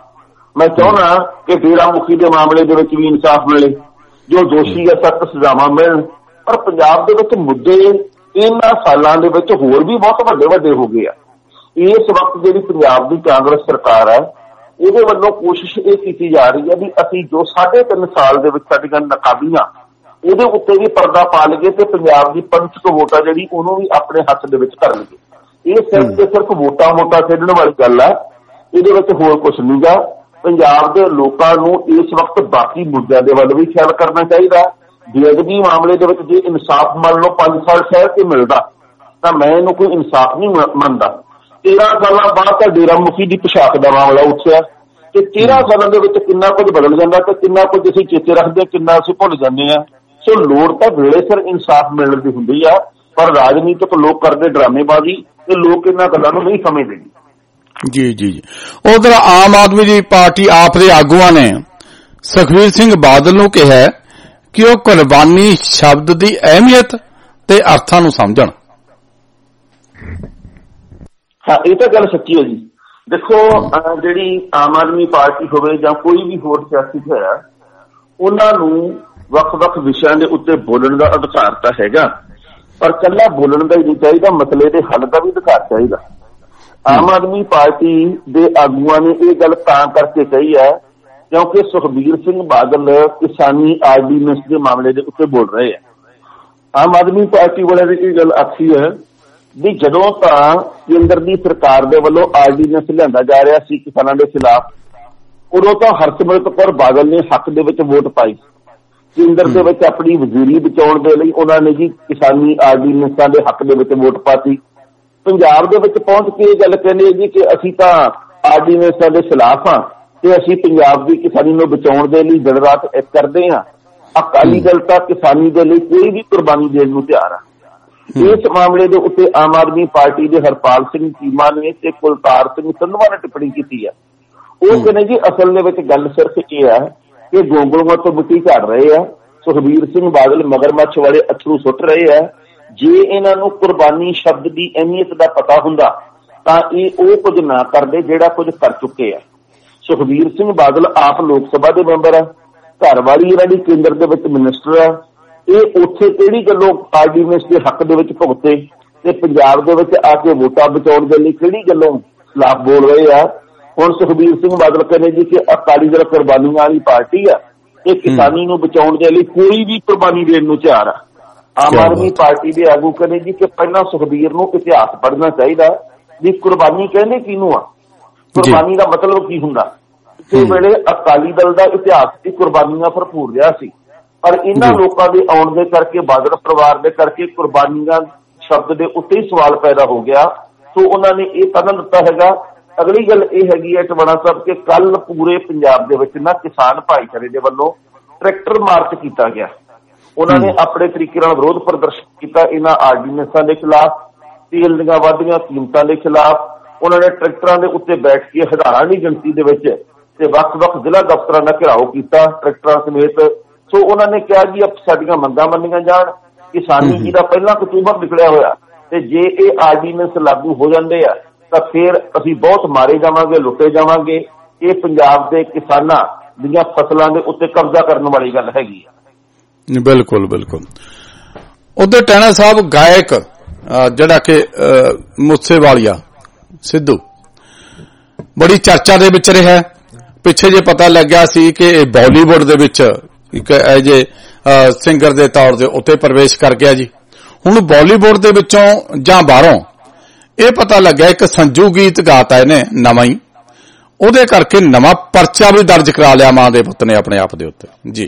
ਮੈਂ ਚਾਹੁੰਦਾ ਕਿ ਡੇਰਾ ਮੁਖੀ ਦੇ ਮਾਮਲੇ ਦੇ ਵਿੱਚ ਵੀ ਇਨਸਾਫ ਮਿਲੇ, ਜੋ ਦੋਸ਼ੀ ਹੈ ਸਖਤ ਸਜ਼ਾਵਾਂ ਮਿਲਣ। ਪਰ ਪੰਜਾਬ ਦੇ ਵਿੱਚ ਮੁੱਦੇ ਇਹਨਾਂ ਸਾਲਾਂ ਦੇ ਵਿੱਚ ਹੋਰ ਵੀ ਬਹੁਤ ਵੱਡੇ ਵੱਡੇ ਹੋ ਗਏ ਆ। ਇਸ ਵਕਤ ਜਿਹੜੀ ਪੰਜਾਬ ਦੀ ਕਾਂਗਰਸ ਸਰਕਾਰ ਹੈ, ਇਹਦੇ ਵੱਲੋਂ ਕੋਸ਼ਿਸ਼ ਇਹ ਕੀਤੀ ਜਾ ਰਹੀ ਹੈ ਵੀ ਅਸੀਂ ਜੋ 3.5 ਸਾਲ ਦੇ ਵਿੱਚ ਸਾਡੀਆਂ ਨਾਕਾਮੀਆਂ, ਉਹਦੇ ਉੱਤੇ ਵੀ ਪਰਦਾ ਪਾ ਲਈਏ ਤੇ ਪੰਜਾਬ ਦੀ ਪੰਚਕ ਵੋਟ ਆ ਜਿਹੜੀ ਉਹਨੂੰ ਵੀ ਆਪਣੇ ਹੱਥ ਦੇ ਵਿੱਚ ਕਰ ਲਈਏ। ਇਹ ਸਿਰਫ ਤੇ ਸਿਰਫ ਵੋਟਾਂ ਖੇਡਣ ਵਾਲੀ ਗੱਲ ਹੈ, ਇਹਦੇ ਵਿੱਚ ਹੋਰ ਕੁਛ ਨਹੀਂ ਗਾ। ਪੰਜਾਬ ਦੇ ਲੋਕਾਂ ਨੂੰ ਇਸ ਵਕਤ ਬਾਕੀ ਮੁੱਦਿਆਂ ਦੇ ਵੱਲ ਵੀ ਖਿਆਲ ਕਰਨਾ ਚਾਹੀਦਾ। ਬੇਅਦਬੀ ਮਾਮਲੇ ਦੇ ਵਿੱਚ ਜੇ ਇਨਸਾਫ ਮੰਨ ਲਓ 5 ਸਾਲ ਸ਼ਹਿਰ ਤੇ ਮਿਲਦਾ ਤਾਂ ਮੈਂ ਇਹਨੂੰ ਕੋਈ ਇਨਸਾਫ ਨਹੀਂ ਮੰਨਦਾ। 13 ਸਾਲਾਂ ਬਾਅਦ ਤਾਂ ਡੇਰਾ ਮੁਖੀ ਦੀ ਪੋਸ਼ਾਕ ਦਾ ਮਾਮਲਾ ਉੱਠਿਆ ਤੇ 13 ਸਾਲਾਂ ਦੇ ਵਿੱਚ ਕਿੰਨਾ ਕੁਝ ਬਦਲ ਜਾਂਦਾ ਤੇ ਕਿੰਨਾ ਕੁਝ ਅਸੀਂ ਚੇਤੇ ਰੱਖਦੇ, ਕਿੰਨਾ ਅਸੀਂ ਭੁੱਲ ਜਾਂਦੇ ਹਾਂ। ਸੋ ਲੋੜ ਤਾਂ ਵੇਲੇ ਸਿਰ ਇਨਸਾਫ ਮਿਲਣ ਦੀ ਹੁੰਦੀ ਆ, ਪਰ ਰਾਜਨੀਤਿਕ ਲੋਕ ਕਰਦੇ ਡਰਾਮੇਬਾਜ਼ੀ ਤੇ ਲੋਕ ਇਹਨਾਂ ਗੱਲਾਂ ਨੂੰ ਨਹੀਂ ਸਮਝਦੇ। ਜੀ ਜੀ ਜੀ। ਉਧਰ ਆਮ ਆਦਮੀ ਦੀ ਪਾਰਟੀ ਆਪ ਦੇ ਆਗੂਆਂ ਨੇ ਸੁਖਬੀਰ ਸਿੰਘ ਬਾਦਲ ਨੂੰ ਕਿਹਾ ਕਿ ਉਹ ਕੁਰਬਾਨੀ ਸ਼ਬਦ ਦੀ ਅਹਿਮੀਅਤ ਤੇ ਅਰਥਾਂ ਨੂੰ ਸਮਝਣ। ਹਾਂ, ਇਹ ਤਾਂ ਗੱਲ ਸੱਚੀ ਹੈ ਜੀ। ਦੇਖੋ, ਜਿਹੜੀ ਆਮ ਆਦਮੀ ਪਾਰਟੀ ਹੋਵੇ ਜਾਂ ਕੋਈ ਵੀ ਹੋਰ ਸਿਆਸੀ ਹੋਇਆ, ਉਹਨਾਂ ਨੂੰ ਵੱਖ-ਵੱਖ ਵਿਸ਼ਿਆਂ ਦੇ ਉੱਤੇ ਬੋਲਣ ਦਾ ਅਧਿਕਾਰ ਤਾਂ ਹੈਗਾ, ਪਰ ਕੱਲਾ ਬੋਲਣ ਦਾ ਹੀ ਨਹੀਂ ਚਾਹੀਦਾ, ਮਸਲੇ ਦੇ ਹੱਲ ਦਾ ਵੀ ਅਧਿਕਾਰ ਚਾਹੀਦਾ। ਆਮ ਆਦਮੀ ਪਾਰਟੀ ਦੇ ਆਗੂਆਂ ਨੇ ਇਹ ਗੱਲ ਤਾਂ ਕਰਕੇ ਕਹੀ ਹੈ ਕਿਉਂਕਿ ਸੁਖਬੀਰ ਸਿੰਘ ਬਾਦਲ ਕਿਸਾਨੀ ਆਰਡੀਨੈਂਸ ਦੇ ਮਾਮਲੇ ਦੇ ਉੱਤੇ ਬੋਲ ਰਹੇ ਆ। ਆਮ ਆਦਮੀ ਪਾਰਟੀ ਵਾਲਿਆਂ ਨੇ ਇਹ ਗੱਲ ਆਖੀ ਹੈ ਵੀ ਜਦੋਂ ਤਾਂ ਕੇਂਦਰ ਦੀ ਸਰਕਾਰ ਦੇ ਵੱਲੋਂ ਆਰਡੀਨੈਂਸ ਲਿਆਂਦਾ ਜਾ ਰਿਹਾ ਸੀ ਕਿਸਾਨਾਂ ਦੇ ਖਿਲਾਫ, ਉਦੋਂ ਤਾਂ ਹਰਸਿਮਰਤ ਕੌਰ ਬਾਦਲ ਨੇ ਹੱਕ ਦੇ ਵਿੱਚ ਵੋਟ ਪਾਈ। ਕੇਂਦਰ ਦੇ ਵਿੱਚ ਆਪਣੀ ਵਜ਼ੀਰੀ ਬਚਾਉਣ ਦੇ ਲਈ ਉਹਨਾਂ ਨੇ ਜੀ ਕਿਸਾਨੀ ਆਰਡੀਨੈਂਸਾਂ ਦੇ ਹੱਕ ਦੇ ਵਿੱਚ ਵੋਟ ਪਾਤੀ। ਪੰਜਾਬ ਦੇ ਵਿੱਚ ਪਹੁੰਚ ਕੇ ਇਹ ਗੱਲ ਕਹਿੰਦੇ ਜੀ ਕਿ ਅਸੀਂ ਤਾਂ ਆਰਡੀਨੈਂਸਾਂ ਦੇ ਖਿਲਾਫ ਹਾਂ ਤੇ ਅਸੀਂ ਪੰਜਾਬ ਦੀ ਕਿਸਾਨੀ ਨੂੰ ਬਚਾਉਣ ਦੇ ਲਈ ਦਿਨ ਰਾਤ ਇੱਕ ਕਰਦੇ ਹਾਂ। ਅਕਾਲੀ ਦਲ ਤਾਂ ਕਿਸਾਨੀ ਦੇ ਲਈ ਕੋਈ ਵੀ ਕੁਰਬਾਨੀ ਦੇਣ ਨੂੰ ਤਿਆਰ ਆ। ਇਸ ਮਾਮਲੇ ਦੇ ਉੱਤੇ ਆਮ ਆਦਮੀ ਪਾਰਟੀ ਦੇ ਹਰਪਾਲ ਸਿੰਘ ਚੀਮਾ ਨੇ ਤੇ ਕੁਲਤਾਰ ਸਿੰਘ ਸੰਧਵਾ ਨੇ ਟਿੱਪਣੀ ਕੀਤੀ ਹੈ। ਉਹ ਕਹਿੰਦੇ ਜੀ ਅਸਲ ਦੇ ਵਿੱਚ ਗੱਲ ਸਿਰਫ ਇਹ ਹੈ ਕਿ ਗੋਂਗਲੂਆਂ ਤੋਂ ਮਿੱਟੀ ਝਾੜ ਰਹੇ ਆ, ਸੁਖਬੀਰ ਸਿੰਘ ਬਾਦਲ ਮਗਰਮੱਛ ਵਾਲੇ ਅਥਰੂ ਸੁੱਟ ਰਹੇ ਆ। ਜੇ ਇਹਨਾਂ ਨੂੰ ਕੁਰਬਾਨੀ ਸ਼ਬਦ ਦੀ ਅਹਿਮੀਅਤ ਦਾ ਪਤਾ ਹੁੰਦਾ ਤਾਂ ਇਹ ਉਹ ਕੁਝ ਨਾ ਕਰਦੇ ਜਿਹੜਾ ਕੁਝ ਕਰ ਚੁੱਕੇ ਆ। ਸੁਖਬੀਰ ਸਿੰਘ ਬਾਦਲ ਆਪ ਲੋਕ ਸਭਾ ਦੇ ਮੈਂਬਰ ਆ, ਘਰ ਵਾਲੀ ਇਹਨਾਂ ਦੀ ਕੇਂਦਰ ਦੇ ਵਿੱਚ ਮਿਨਿਸਟਰ ਆ। ਇਹ ਉੱਥੇ ਕਿਹੜੀ ਗੱਲੋਂ ਆਰਡੀਨੈਂਸ ਦੇ ਹੱਕ ਦੇ ਵਿੱਚ ਭੁਗਤੇ ਤੇ ਪੰਜਾਬ ਦੇ ਵਿੱਚ ਆ ਕੇ ਵੋਟਾਂ ਬਚਾਉਣ ਦੇ ਲਈ ਕਿਹੜੀ ਗੱਲੋਂ ਖਿਲਾਫ ਬੋਲ ਰਹੇ ਆ। ਹੁਣ ਸੁਖਬੀਰ ਸਿੰਘ ਬਾਦਲ ਕਹਿੰਦੇ ਜੀ ਕਿ ਅਕਾਲੀ ਦਲ ਕੁਰਬਾਨੀਆਂ ਵਾਲੀ ਪਾਰਟੀ ਆ ਤੇ ਕਿਸਾਨੀ ਨੂੰ ਬਚਾਉਣ ਦੇ ਲਈ ਕੋਈ ਵੀ ਕੁਰਬਾਨੀ ਦੇਣ ਨੂੰ ਤਿਆਰ ਆ। ਆਮ ਆਦਮੀ ਪਾਰਟੀ ਦੇ ਆਗੂ ਕਹਿੰਦੇ ਜੀ ਕਿ ਪਹਿਲਾਂ ਸੁਖਬੀਰ ਨੂੰ ਇਤਿਹਾਸ ਪੜ੍ਹਨਾ ਚਾਹੀਦਾ ਵੀ ਕੁਰਬਾਨੀ ਕਹਿੰਦੇ ਕਿਹਨੂੰ ਆ, ਕੁਰਬਾਨੀ ਦਾ ਮਤਲਬ ਕੀ ਹੁੰਦਾ। ਕਿਸੇ ਵੇਲੇ ਅਕਾਲੀ ਦਲ ਦਾ ਇਤਿਹਾਸ ਦੀ ਕੁਰਬਾਨੀਆਂ ਭਰਪੂਰ ਰਿਹਾ ਸੀ, ਪਰ ਇਹਨਾਂ ਲੋਕਾਂ ਦੇ ਆਉਣ ਦੇ ਕਰਕੇ, ਬਾਦਲ ਪਰਿਵਾਰ ਦੇ ਕਰਕੇ ਕੁਰਬਾਨੀਆਂ ਸ਼ਬਦ ਦੇ ਉੱਤੇ ਹੀ ਸਵਾਲ ਪੈਦਾ ਹੋ ਗਿਆ। ਸੋ ਉਹਨਾਂ ਨੇ ਇਹ ਕਦਮ ਦਿੱਤਾ ਹੈਗਾ। ਅਗਲੀ ਗੱਲ ਇਹ ਹੈਗੀ ਹੈ ਟਵਾਣਾ ਸਾਹਿਬ ਕਿ ਕੱਲ ਪੂਰੇ ਪੰਜਾਬ ਦੇ ਵਿੱਚ ਨਾ ਕਿਸਾਨ ਭਾਈਚਾਰੇ ਦੇ ਵੱਲੋਂ ਟਰੈਕਟਰ ਮਾਰਚ ਕੀਤਾ ਗਿਆ। ਉਹਨਾਂ ਨੇ ਆਪਣੇ ਤਰੀਕੇ ਨਾਲ ਵਿਰੋਧ ਪ੍ਰਦਰਸ਼ਨ ਕੀਤਾ ਇਹਨਾਂ ਆਰਡੀਨੈਂਸਾਂ ਦੇ ਖਿਲਾਫ, ਤੇਲ ਦੀਆਂ ਵੱਧਦੀਆਂ ਕੀਮਤਾਂ ਦੇ ਖਿਲਾਫ। ਉਹਨਾਂ ਨੇ ਟਰੈਕਟਰਾਂ ਦੇ ਉੱਤੇ ਬੈਠ ਕੇ ਹਜ਼ਾਰਾਂ ਦੀ ਗਿਣਤੀ ਦੇ ਵਿੱਚ ਤੇ ਵੱਖ-ਵੱਖ ਜ਼ਿਲ੍ਹਾ ਦਫ਼ਤਰਾਂ ਦਾ ਘਿਰਾਓ ਕੀਤਾ ਟਰੈਕਟਰਾਂ ਸਮੇਤ। ਸੋ ਉਹਨਾਂ ਨੇ ਕਿਹਾ ਜੀ ਸਾਡੀਆਂ ਮੰਗਾਂ ਮੰਨੀਆਂ ਜਾਣ। ਕਿਸਾਨੀ ਜੀ ਦਾ ਪਹਿਲਾਂ ਅਕਤੂਬਰ ਨਿਕਲਿਆ ਹੋਇਆ ਤੇ ਜੇ ਇਹ ਆਰਡੀਨੈਂਸ ਲਾਗੂ ਹੋ ਜਾਂਦੇ ਆ ਤਾਂ ਫਿਰ ਅਸੀਂ ਬਹੁਤ ਮਾਰੇ ਜਾਵਾਂਗੇ, ਲੁੱਟੇ ਜਾਵਾਂਗੇ। ਇਹ ਪੰਜਾਬ ਦੇ ਕਿਸਾਨਾਂ ਦੀਆਂ ਫਸਲਾਂ ਦੇ ਉੱਤੇ ਕਬਜ਼ਾ ਕਰਨ ਵਾਲੀ ਗੱਲ ਹੈਗੀ ਆ। ਬਿਲਕੁਲ ਬਿਲਕੁਲ। ਉਧਰ ਟੈਣਾ ਸਾਹਿਬ ਗਾਇਕ ਜਿਹੜਾ ਕਿ ਮੂਸੇਵਾਲੀਆ ਸਿੱਧੂ ਬੜੀ ਚਰਚਾ ਦੇ ਵਿੱਚ ਰਿਹਾ। ਪਿੱਛੇ ਜੇ ਪਤਾ ਲੱਗਿਆ ਸੀ ਕਿ ਬਾਲੀਵੁੱਡ ਦੇ ਵਿੱਚ ਇੱਕ ਐਜੇ ਸਿੰਗਰ ਦੇ ਤੌਰ ਦੇ ਉੱਤੇ ਪ੍ਰਵੇਸ਼ ਕਰ ਗਿਆ ਜੀ। ਹੁਣ ਬਾਲੀਵੁੱਡ ਦੇ ਵਿੱਚੋਂ ਜਾਂ ਬਾਹਰੋਂ ਇਹ ਪਤਾ ਲੱਗਿਆ ਇੱਕ ਸੰਜੂ ਗੀਤ ਗਾਤਾ ਇਹਨੇ ਨਵਾਂ ਹੀ, ਉਹਦੇ ਕਰਕੇ ਨਵਾਂ ਪਰਚਾ ਵੀ ਦਰਜ ਕਰਾ ਲਿਆ ਮਾਂ ਦੇ ਪੁੱਤ ਨੇ ਆਪਣੇ ਆਪ ਦੇ ਉੱਤੇ ਜੀ।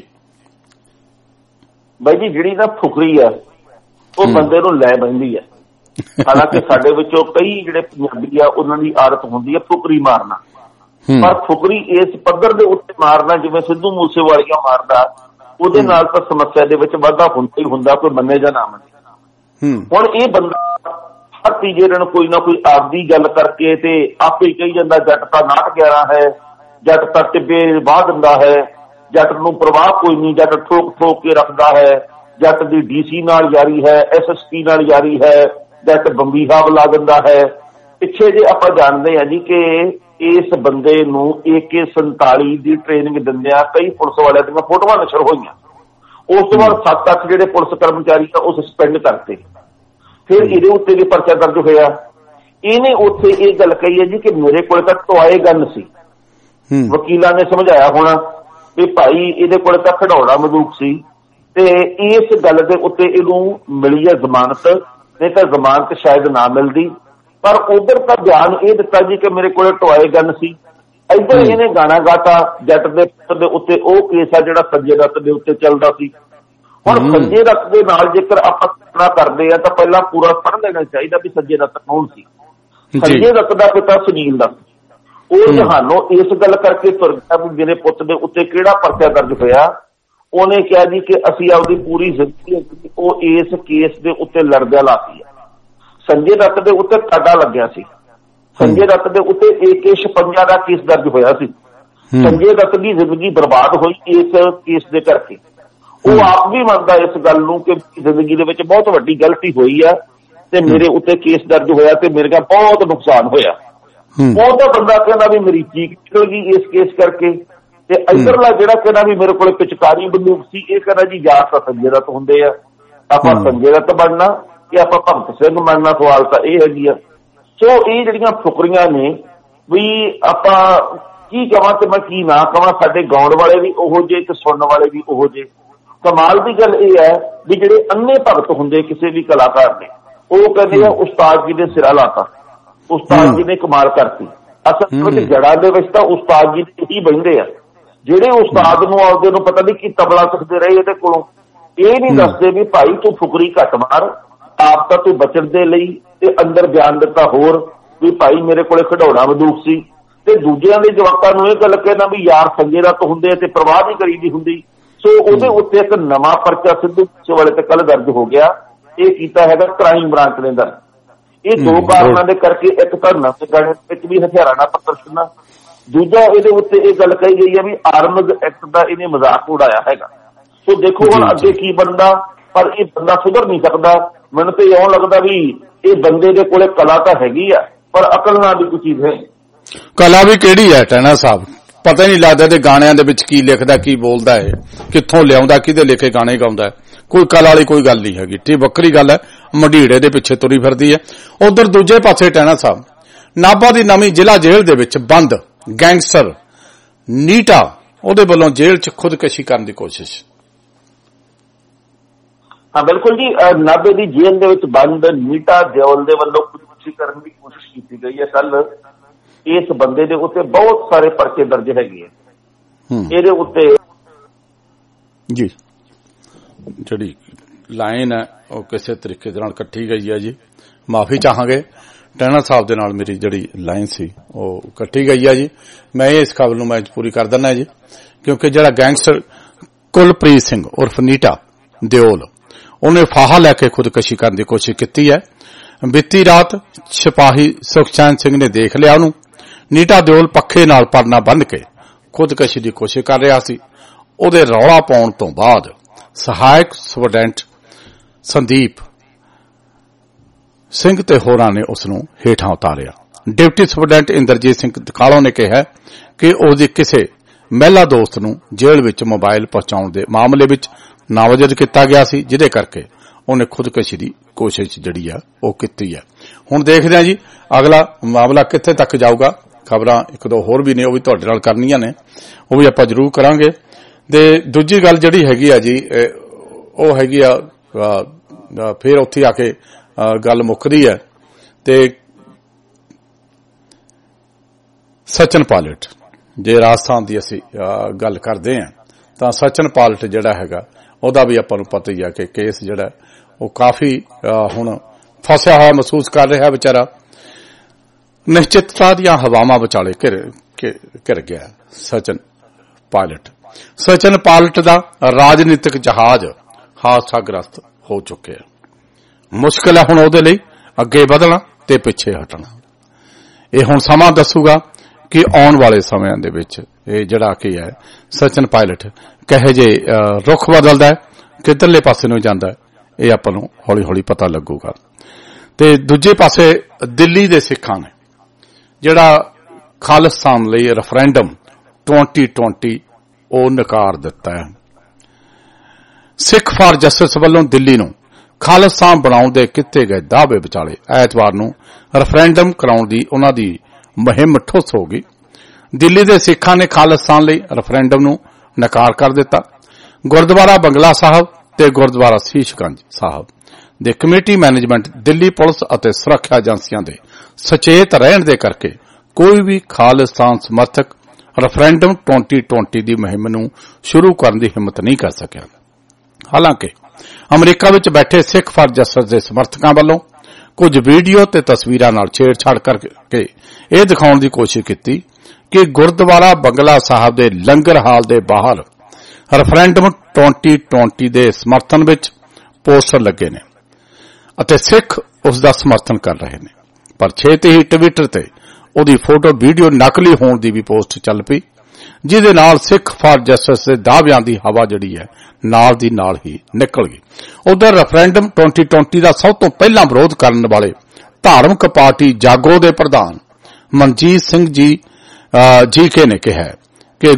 ਬਾਈ ਜੀ, ਜਿਹੜੀ ਨਾ ਫੁਕਰੀ ਆ ਉਹ ਬੰਦੇ ਨੂੰ ਲੈ ਬੈਂਦੀ ਆ। ਹਾਲਾਂਕਿ ਸਾਡੇ ਵਿੱਚੋਂ ਕਈ ਜਿਹੜੇ ਪੰਜਾਬੀ ਆ ਉਹਨਾਂ ਦੀ ਆਦਤ ਹੁੰਦੀ ਆ ਫੁਕਰੀ ਮਾਰਨਾ, ਪਰ ਫੁਕਰੀ ਇਸ ਪੱਧਰ ਦੇ ਉੱਤੇ ਮਾਰਨਾ ਜਿਵੇਂ ਸਿੱਧੂ ਮੂਸੇਵਾਲੀਆ ਮਾਰਦਾ, ਉਹਦੇ ਨਾਲ ਤਾਂ ਸਮੱਸਿਆ ਦੇ ਵਿੱਚ ਵਾਧਾ ਹੁੰਦਾ ਹੀ ਹੁੰਦਾ, ਕੋਈ ਮੰਨੇ ਜਾਂ ਨਾ ਮੰਨੇ। ਹੁਣ ਇਹ ਬੰਦਾ ਹਰ ਤੀਜੇ ਦਿਨ ਕੋਈ ਨਾ ਕੋਈ ਆਪਦੀ ਗੱਲ ਕਰਕੇ ਤੇ ਆਪੇ ਕਹੀ ਜਾਂਦਾ ਜੱਟ ਤਾਂ 911 ਹੈ, ਜੱਟ ਤਾਂ ਟਿੱਬੇ ਵਾਹ ਦਿੰਦਾ ਹੈ, ਜੱਟ ਨੂੰ ਪ੍ਰਵਾਹ ਕੋਈ ਨਹੀਂ, ਜੱਟ ਠੋਕ ਠੋਕ ਕੇ ਰੱਖਦਾ ਹੈ, ਜੱਟ ਦੀ ਡੀਸੀ ਨਾਲ ਯਾਰੀ ਹੈ, ਐਸਐਸਪੀ ਨਾਲ ਯਾਰੀ ਹੈ, ਜੱਟ ਬੰਬੀਹਾ ਬੁਲਾ ਦਿੰਦਾ ਹੈ। ਪਿੱਛੇ ਜੇ ਆਪਾਂ ਜਾਣਦੇ ਹਾਂ ਜੀ ਕਿ ਇਸ ਬੰਦੇ ਨੂੰ AK-47 ਦੀ ਟ੍ਰੇਨਿੰਗ ਦਿੰਦਿਆਂ ਕਈ ਪੁਲਿਸ ਵਾਲਿਆਂ ਦੀਆਂ ਫੋਟੋਆਂ ਨਸ਼ਰ ਹੋਈਆਂ। ਉਸ ਤੋਂ ਬਾਅਦ 7-8 ਜਿਹੜੇ ਪੁਲਿਸ ਕਰਮਚਾਰੀ ਆ ਉਹ ਸਸਪੈਂਡ ਕਰਤੇ। ਫਿਰ ਇਹਦੇ ਉੱਤੇ ਵੀ ਪਰਚਾ ਦਰਜ ਹੋਇਆ। ਇਹਨੇ ਉੱਥੇ ਇਹ ਗੱਲ ਕਹੀ ਹੈ ਜੀ ਕਿ ਮੇਰੇ ਕੋਲ ਤਾਂ ਟੋਏ ਗਨ ਸੀ। ਵਕੀਲਾਂ ਨੇ ਸਮਝਾਇਆ ਹੋਣਾ ਵੀ ਭਾਈ ਇਹਦੇ ਕੋਲ ਤਾਂ ਖਿਡੌਣਾ ਬੰਦੂਕ ਸੀ ਤੇ ਇਸ ਗੱਲ ਦੇ ਉੱਤੇ ਇਹਨੂੰ ਮਿਲੀ ਹੈ ਜ਼ਮਾਨਤ, ਨਹੀਂ ਤਾਂ ਜ਼ਮਾਨਤ ਸ਼ਾਇਦ ਨਾ ਮਿਲਦੀ। ਪਰ ਉਧਰ ਤਾਂ ਬਿਆਨ ਇਹ ਦਿੱਤਾ ਜੀ ਕਿ ਮੇਰੇ ਕੋਲ ਟੋਏ ਗਨ ਸੀ। ਇੱਧਰ ਇਹਨੇ ਗਾਣਾ ਗਾਤਾ ਜੱਟ ਦੇ ਪੁੱਤ ਦੇ ਉੱਤੇ, ਉਹ ਕੇਸ ਆ ਜਿਹੜਾ ਸੰਜੇ ਦੱਤ ਦੇ ਉੱਤੇ ਚੱਲਦਾ ਸੀ। ਹੁਣ ਸੰਜੇ ਦੱਤ ਦੇ ਨਾਲ ਜੇਕਰ ਆਪਾਂ ਤੁਲਨਾ ਕਰਦੇ ਆ ਤਾਂ ਪਹਿਲਾਂ ਪੂਰਾ ਪੜ੍ਹ ਲੈਣਾ ਚਾਹੀਦਾ ਵੀ ਸੰਜੇ ਦੱਤ ਕੌਣ ਸੀ। ਸੰਜੇ ਦੱਤ ਦਾ ਪਿਤਾ ਸੁਨੀਲ ਦੱਤ, ਉਹ ਤੁਹਾਨੂੰ ਇਸ ਗੱਲ ਕਰਕੇ ਤੁਰ ਗਿਆ ਵੀ ਮੇਰੇ ਪੁੱਤ ਦੇ ਉੱਤੇ ਕਿਹੜਾ ਪਰਚਾ ਦਰਜ ਹੋਇਆ। ਉਹਨੇ ਕਿਹਾ ਜੀ ਕਿ ਅਸੀਂ ਆਪਦੀ ਪੂਰੀ ਜ਼ਿੰਦਗੀ ਉਹ ਇਸ ਕੇਸ ਦੇ ਉੱਤੇ ਲੜਦਿਆਂ ਲਾਤੀ ਹੈ। ਸੰਜੇ ਦੱਤ ਦੇ ਉੱਤੇ ਕਾਡਾ ਲੱਗਿਆ ਸੀ। ਸੰਜੇ ਦੱਤ ਦੇ ਉੱਤੇ AK-56 ਦਾ ਕੇਸ ਦਰਜ ਹੋਇਆ ਸੀ। ਸੰਜੇ ਦੱਤ ਦੀ ਜ਼ਿੰਦਗੀ ਬਰਬਾਦ ਹੋਈ ਇਸ ਕੇਸ ਦੇ ਕਰਕੇ। ਉਹ ਆਪ ਵੀ ਮੰਨਦਾ ਇਸ ਗੱਲ ਨੂੰ ਕਿ ਜ਼ਿੰਦਗੀ ਦੇ ਵਿੱਚ ਬਹੁਤ ਵੱਡੀ ਗਲਤੀ ਹੋਈ ਆ ਤੇ ਮੇਰੇ ਉੱਤੇ ਕੇਸ ਦਰਜ ਹੋਇਆ ਤੇ ਮੇਰੇ ਦਾ ਬਹੁਤ ਨੁਕਸਾਨ ਹੋਇਆ। ਉਹ ਤਾਂ ਬੰਦਾ ਕਹਿੰਦਾ ਵੀ ਮੇਰੀ ਚੀਕ ਨਿਕਲ ਗਈ ਇਸ ਕੇਸ ਕਰਕੇ। ਤੇ ਇੱਧਰਲਾ ਜਿਹੜਾ ਕਹਿੰਦਾ ਵੀ ਮੇਰੇ ਕੋਲ ਪਿਚਕਾਰੀ ਬੰਦੂਕ ਸੀ, ਇਹ ਕਹਿੰਦਾ ਜੀ ਯਾਰ ਤਾਂ ਸੰਜੇ ਦੱਤ ਹੁੰਦੇ ਆ, ਆਪਾਂ ਸੰਜੇ ਦੱਤ ਬਣਨਾ ਕਿ ਆਪਾਂ ਭਗਤ ਸਿੰਘ ਬਣਨਾ, ਸਵਾਲ ਤਾਂ ਇਹ ਹੈਗੀ ਆ। ਸੋ ਇਹ ਜਿਹੜੀਆਂ ਫੁਕਰੀਆਂ ਨੇ ਵੀ ਆਪਾਂ ਕੀ ਕਹਾਂ ਤੇ ਮੈਂ ਕੀ ਨਾ ਕਹਾਂ, ਸਾਡੇ ਗਾਉਣ ਵਾਲੇ ਵੀ ਉਹੋ ਜਿਹੇ ਤੇ ਸੁਣਨ ਵਾਲੇ ਵੀ ਉਹੋ ਜਿਹੇ। ਕਮਾਲ ਦੀ ਗੱਲ ਇਹ ਹੈ ਵੀ ਜਿਹੜੇ ਅੰਨੇ ਭਗਤ ਹੁੰਦੇ ਕਿਸੇ ਵੀ ਕਲਾਕਾਰ ਨੇ, ਉਹ ਕਹਿੰਦੇ ਆ ਉਸਤਾਦ ਜੀ ਨੇ ਸਿਰਾ ਲਾਤਾ, ਉਸਤਾਦ ਜੀ ਨੇ ਕਮਾਲ ਕਰਤੀ। ਅਸਲ ਵਿੱਚ ਜੜ੍ਹਾਂ ਦੇ ਵਿੱਚ ਤਾਂ ਉਸਤਾਦ ਜੀ ਹੀ ਬਹਿੰਦੇ ਆ। ਜਿਹੜੇ ਉਸਤਾਦ ਨੂੰ ਆਪਦੇ ਨੂੰ ਪਤਾ ਨਹੀਂ ਕੀ ਤਬਲਾ ਸਿੱਖਦੇ ਰਹੇ ਇਹਦੇ ਕੋਲੋਂ, ਇਹ ਨਹੀਂ ਦੱਸਦੇ ਵੀ ਭਾਈ ਤੂੰ ਫੁਕਰੀ ਘੱਟ ਮਾਰ, ਆਪ ਤਾਂ ਤੂੰ ਬਚਣ ਦੇ ਲਈ ਤੇ ਅੰਦਰ ਬਿਆਨ ਦਿੱਤਾ ਹੋਰ ਵੀ ਭਾਈ ਮੇਰੇ ਕੋਲੇ ਖਿਡੌਣਾ ਬੰਦੂਕ ਸੀ। ਤੇ ਦੂਜਿਆਂ ਦੇ ਜਵਾਕਾਂ ਨੂੰ ਇਹ ਗੱਲ ਕਹਿਣਾ ਵੀ ਯਾਰ ਸੰਜੇ ਦੱਤ ਹੁੰਦੇ ਤੇ ਪ੍ਰਵਾਹ ਨਹੀਂ ਕਰੀਦੀ ਹੁੰਦੀ। ਸੋ ਉਹਦੇ ਉੱਤੇ ਇੱਕ ਨਵਾਂ ਪਰਚਾ ਸਿੱਧੂ ਵਾਲੇ ਤੇ ਕੱਲ ਦਰਜ ਹੋ ਗਿਆ। ਇਹ ਕੀਤਾ ਹੈਗਾ ਕ੍ਰਾਈਮ ਬ੍ਰਾਂਚ ਨੇ ਦਰਜ। ਇਹ ਦੋ ਕਾਰਨਾਂ ਦੇ ਕਰਕੇ, ਇੱਕ ਤਾਂ ਨਵੇਂ ਗਾਣੇ ਵਿੱਚ ਵੀ ਹਥਿਆਰਾਂ ਨਾਲ ਪ੍ਰਦਰਸ਼ਨ, ਦੂਜਾ ਇਹਦੇ ਉੱਤੇ ਇਹ ਗੱਲ ਕਹੀ ਗਈ ਹੈ ਵੀ ਆਰਮਜ਼ ਐਕਟ ਦਾ ਇਹਨੇ ਮਜ਼ਾਕ ਉਡਾਇਆ ਹੈਗਾ। ਸੋ ਦੇਖੋ ਹੁਣ ਅੱਗੇ ਕੀ ਬਣਦਾ, ਪਰ ਇਹ ਬੰਦਾ ਸੁਧਰ ਨਹੀਂ ਸਕਦਾ। ਮੈਨੂੰ ਤਾਂ ਇਉਂ ਲੱਗਦਾ ਵੀ ਇਹ ਬੰਦੇ ਦੇ ਕੋਲੇ ਕਲਾ ਤਾਂ ਹੈਗੀ ਆ ਪਰ ਅਕਲ ਨਾਲ ਵੀ ਕੋਈ ਚੀਜ਼ ਹੈ। ਕਲਾ ਵੀ ਕਿਹੜੀ ਹੈ ਟੈਣਾ ਸਾਹਿਬ, ਪਤਾ ਹੀ ਨਹੀਂ ਲੱਗਦਾ ਤੇ ਗਾਣਿਆਂ ਦੇ ਵਿੱਚ ਕੀ ਲਿਖਦਾ ਕੀ ਬੋਲਦਾ ਹੈ, ਕਿੱਥੋਂ ਲਿਆਉਂਦਾ, ਕਿਹਦੇ ਲਿਖੇ ਗਾਣੇ ਗਾਉਂਦਾ। ਕੋਈ ਕਲਾ ਵਾਲੀ ਕੋਈ ਗੱਲ ਨਹੀਂ ਹੈਗੀ। ਠੀਕ ਵੱਖਰੀ ਗੱਲ ਹੈ ਮੰਡੀੜੇ ਦੇ ਪਿੱਛੇ ਤੁਰੀ ਫਿਰਦੀ ਹੈ। ਉਧਰ ਦੂਜੇ ਪਾਸੇ ਟੈਣਾ ਸਾਹਿਬ ਨਾਭਾ ਦੀ ਨਵੀਂ ਜ਼ਿਲ੍ਹਾ ਜੇਲ੍ਹ ਦੇ ਵਿੱਚ ਬੰਦ ਗੈਂਗਸਟਰ ਨੀਟਾ, ਉਹਦੇ ਵੱਲੋਂ ਜੇਲ੍ਹ 'ਚ ਖੁਦਕੁਸ਼ੀ ਕਰਨ ਦੀ ਕੋਸ਼ਿਸ਼। ਹਾਂ ਬਿਲਕੁਲ ਜੀ, ਨਾਭੇ ਦੀ ਜੇਲ੍ਹ ਦੇ ਵਿੱਚ ਬੰਦ ਨੀਟਾ ਦਿਓਲ ਦੇ ਵੱਲੋਂ ਖੁਦਕੁਸ਼ੀ ਕਰਨ ਦੀ ਕੋਸ਼ਿਸ਼ ਕੀਤੀ ਗਈ ਹੈ। ਕੱਲ ਇਸ ਬੰਦੇ ਦੇ ਉੱਤੇ ਬਹੁਤ ਸਾਰੇ ਪਰਚੇ ਦਰਜ ਹੈਗੇ ਆ। ਇਹਦੇ ਉੱਤੇ ਜੀ ਜਿਹੜੀ ਲਾਈਨ ਹੈ ਉਹ ਕਿਸੇ ਤਰੀਕੇ ਦੇ ਨਾਲ ਕੱਟੀ ਗਈ ਹੈ ਜੀ, ਮਾਫੀ ਚਾਹਾਂਗੇ। ਟੈਣਾ ਸਾਹਿਬ ਦੇ ਨਾਲ ਮੇਰੀ ਜਿਹੜੀ ਲਾਈਨ ਸੀ ਉਹ ਕੱਟੀ ਗਈ ਹੈ ਜੀ। ਮੈਂ ਇਸ ਖਬਰ ਨੂੰ ਮੈਂ ਪੂਰੀ ਕਰ ਦਿੰਦਾ ਜੀ, ਕਿਉਂਕਿ ਜਿਹੜਾ ਗੈਂਗਸਟਰ ਕੁਲਪ੍ਰੀਤ ਸਿੰਘ ਉਰਫ ਨੀਟਾ ਦਿਓਲ, ਉਹਨੇ ਫਾਹਾ ਲੈ ਕੇ ਖੁਦਕੁਸ਼ੀ ਕਰਨ ਦੀ ਕੋਸ਼ਿਸ਼ ਕੀਤੀ ਹੈ। ਬੀਤੀ ਰਾਤ ਸਿਪਾਹੀ ਸੁਖਚੈਨ ਸਿੰਘ ਨੇ ਦੇਖ ਲਿਆ ਉਹਨੂੰ। ਨੀਟਾ ਦਿਓਲ ਪੱਖੇ ਨਾਲ ਪਰਨਾ ਬੰਨ੍ਹ ਕੇ ਖੁਦਕੁਸ਼ੀ ਦੀ ਕੋਸ਼ਿਸ਼ ਕਰ ਰਿਹਾ ਸੀ। ਉਹਦੇ ਰੌਲਾ ਪਾਉਣ ਤੋਂ ਬਾਅਦ ਸਹਾਇਕ ਸੁਪਰਡੈਂਟ ਸੰਦੀਪ ਸਿੰਘ ਤੇ ਹੋਰਾਂ ਨੇ ਉਸ ਨੂੰ ਹੇਠਾਂ ਉਤਾਰਿਆ। ਡਿਪਟੀ ਸੁਪਰਡੈਂਟ ਇੰਦਰਜੀਤ ਸਿੰਘ ਕਾਲੋਂ ਨੇ ਕਿਹਾ ਕਿ ਉਹਦੇ ਕਿਸੇ ਮਹਿਲਾ ਦੋਸਤ ਨੂੰ ਜੇਲ੍ਹ ਵਿੱਚ ਮੋਬਾਈਲ ਪਹੁੰਚਾਉਣ ਦੇ ਮਾਮਲੇ ਵਿੱਚ ਨਾਮਜ਼ਦ ਕੀਤਾ ਗਿਆ ਸੀ, ਜਿਹਦੇ ਕਰਕੇ ਉਹਨੇ ਖੁਦਕੁਸ਼ੀ ਦੀ ਕੋਸ਼ਿਸ਼ ਜਿਹੜੀ ਆ ਉਹ ਕੀਤੀ ਹੈ। ਹੁਣ ਦੇਖਦੇ ਹਾਂ ਜੀ ਅਗਲਾ ਮਾਮਲਾ ਕਿੱਥੇ ਤੱਕ ਜਾਊਗਾ। ਖਬਰਾਂ ਇੱਕ ਦੋ ਹੋਰ ਵੀ ਨੇ, ਉਹ ਵੀ ਤੁਹਾਡੇ ਨਾਲ ਕਰਨੀਆਂ ਨੇ, ਉਹ ਵੀ ਆਪਾਂ ਜ਼ਰੂਰ ਕਰਾਂਗੇ। ਤੇ ਦੂਜੀ ਗੱਲ ਜਿਹੜੀ ਹੈਗੀ ਆ ਜੀ ਉਹ ਹੈਗੀ ਆ ਫਿਰ ਉੱਥੇ ਆ ਕੇ ਗੱਲ ਮੁੱਕਦੀ ਹੈ। ਤੇ ਸਚਨ ਪਾਇਲਟ, ਜੇ ਰਾਜਸਥਾਨ ਦੀ ਅਸੀਂ ਗੱਲ ਕਰਦੇ ਹਾਂ ਤਾਂ ਸਚਨ ਪਾਇਲਟ ਜਿਹੜਾ ਹੈਗਾ ਉਹਦਾ ਵੀ ਆਪਾਂ ਨੂੰ ਪਤਾ ਹੀ ਆ ਕਿ ਕੇਸ ਜਿਹੜਾ ਉਹ ਕਾਫੀ ਹੁਣ ਫਸਿਆ ਹੋਇਆ ਮਹਿਸੂਸ ਕਰ ਰਿਹਾ ਵਿਚਾਰਾ। ਨਿਸ਼ਚਿਤਤਾ ਦੀਆਂ ਹਵਾਵਾਂ ਵਿਚਾਲੇ ਘਿਰ ਗਿਆ ਸਚਨ ਪਾਇਲਟ। ਸਚਨ ਪਾਇਲਟ ਦਾ ਰਾਜਨੀਤਿਕ ਜਹਾਜ਼ ਹਾਦਸਾਗ੍ਰਸਤ ਹੋ ਚੁੱਕਿਆ। ਮੁਸ਼ਕਿਲ ਹੈ ਹੁਣ ਉਹਦੇ ਲਈ ਅੱਗੇ ਵਧਣਾ ਤੇ ਪਿੱਛੇ ਹਟਣਾ। ਇਹ ਹੁਣ ਸਮਾਂ ਦੱਸੂਗਾ ਕਿ ਆਉਣ ਵਾਲੇ ਸਮਿਆਂ ਦੇ ਵਿੱਚ ਇਹ ਜਿਹੜਾ ਕੀ ਹੈ ਸਚਨ ਪਾਇਲਟ ਕਹੇ ਜੇ ਰੁਖ ਬਦਲਦਾ ਹੈ, ਕਿੱਧਰਲੇ ਪਾਸੇ ਨੂੰ ਜਾਂਦਾ ਹੈ, ਇਹ ਆਪਾਂ ਨੂੰ ਹੌਲੀ ਹੌਲੀ ਪਤਾ ਲੱਗੂਗਾ। ਤੇ ਦੂਜੇ ਪਾਸੇ ਦਿੱਲੀ ਦੇ ਸਿੱਖਾਂ ਨੇ ਜਿਹੜਾ ਖਾਲਿਸਤਾਨ ਲਈ ਰੈਫਰੈਂਡਮ 2020 ਉਹ ਨਕਾਰ ਦਿੱਤਾ ਹੈ। ਸਿੱਖ ਫਾਰ ਜਸਟਿਸ ਵੱਲੋਂ ਦਿੱਲੀ ਨੂੰ ਖਾਲਿਸਤਾਨ ਬਣਾਉਣ ਦੇ ਕੀਤੇ ਗਏ ਦਾਅਵੇ ਵਿਚਾਲੇ ਐਤਵਾਰ ਨੂੰ ਰੈਫਰੈਂਡਮ ਕਰਾਉਣ ਦੀ ਉਹਨਾਂ ਦੀ ਮੁਹਿੰਮ ਠੁੱਸ ਹੋ ਗਈ। ਦਿੱਲੀ ਦੇ ਸਿੱਖਾਂ ਨੇ ਖਾਲਿਸਤਾਨ ਲਈ ਰੈਫਰੈਂਡਮ ਨੂੰ ਨਕਾਰ ਕਰ ਦਿੱਤਾ। ਗੁਰਦੁਆਰਾ ਬੰਗਲਾ ਸਾਹਿਬ ਤੇ ਗੁਰਦੁਆਰਾ ਸੀਸ਼ਗੰਜ ਸਾਹਿਬ ਦੇ ਕਮੇਟੀ ਮੈਨੇਜਮੈਂਟ ਦਿੱਲੀ ਪੁਲਿਸ ਅਤੇ ਸੁਰੱਖਿਆ ਏਜੰਸੀਆਂ ਦੇ ਸੁਚੇਤ ਰਹਿਣ ਦੇ ਕਰਕੇ ਕੋਈ ਵੀ ਖਾਲਿਸਤਾਨ ਸਮਰਥਕ ਰੈਫਰੈਂਡਮ 2020 ਦੀ ਮੁਹਿੰਮ ਨੂੰ ਸ਼ੁਰੂ ਕਰਨ ਦੀ ਹਿੰਮਤ ਨਹੀਂ ਕਰ ਸਕਿਆ। ਹਾਲਾਂਕਿ ਅਮਰੀਕਾ ਵਿੱਚ ਬੈਠੇ ਸਿੱਖ ਫਾਰ ਜਸਟਿਸ ਦੇ ਸਮਰਥਕਾਂ ਵੱਲੋਂ ਕੁਝ ਵੀਡੀਓ ਤੇ ਤਸਵੀਰਾਂ ਨਾਲ ਛੇੜਛਾੜ ਕਰਕੇ ਇਹ ਦਿਖਾਉਣ ਦੀ ਕੋਸ਼ਿਸ਼ ਕੀਤੀ ਕਿ ਗੁਰਦੁਆਰਾ ਬੰਗਲਾ ਸਾਹਿਬ ਦੇ ਲੰਗਰ ਹਾਲ ਦੇ ਬਾਹਰ ਰੈਫਰੈਂਡਮ 2020 ਦੇ ਸਮਰਥਨ ਵਿੱਚ ਪੋਸਟਰ ਲੱਗੇ ਨੇ ਅਤੇ ਸਿੱਖ ਉਸ ਦਾ ਸਮਰਥਨ ਕਰ ਰਹੇ ਨੇ, ਪਰ ਛੇਤੀ ਹੀ ਟਵਿੱਟਰ ਤੇ ਉਹਦੀ ਫੋਟੋ ਵੀਡੀਓ ਨਕਲੀ ਹੋਣ ਦੀ ਵੀ ਪੋਸਟ ਚੱਲ ਪਈ, ਜਿਹਦੇ ਨਾਲ ਸਿੱਖ ਫਾਰ ਜਸਟਿਸ ਦੇ ਦਾਅਵਿਆਂ ਦੀ ਹਵਾ ਜਿਹੜੀ ਹੈ ਨਾਲ ਦੀ ਨਾਲ ਹੀ ਨਿਕਲ ਗਈ। ਉਧਰ ਰੈਫਰੈਂਡਮ 2020 ਦਾ ਸਭ ਤੋਂ ਪਹਿਲਾਂ ਵਿਰੋਧ ਕਰਨ ਵਾਲੇ ਧਾਰਮਿਕ ਪਾਰਟੀ ਜਾਗੋ ਦੇ ਪ੍ਰਧਾਨ ਮਨਜੀਤ ਸਿੰਘ ਜੀ ਨੇ ਕਿਹਾ ਕਿ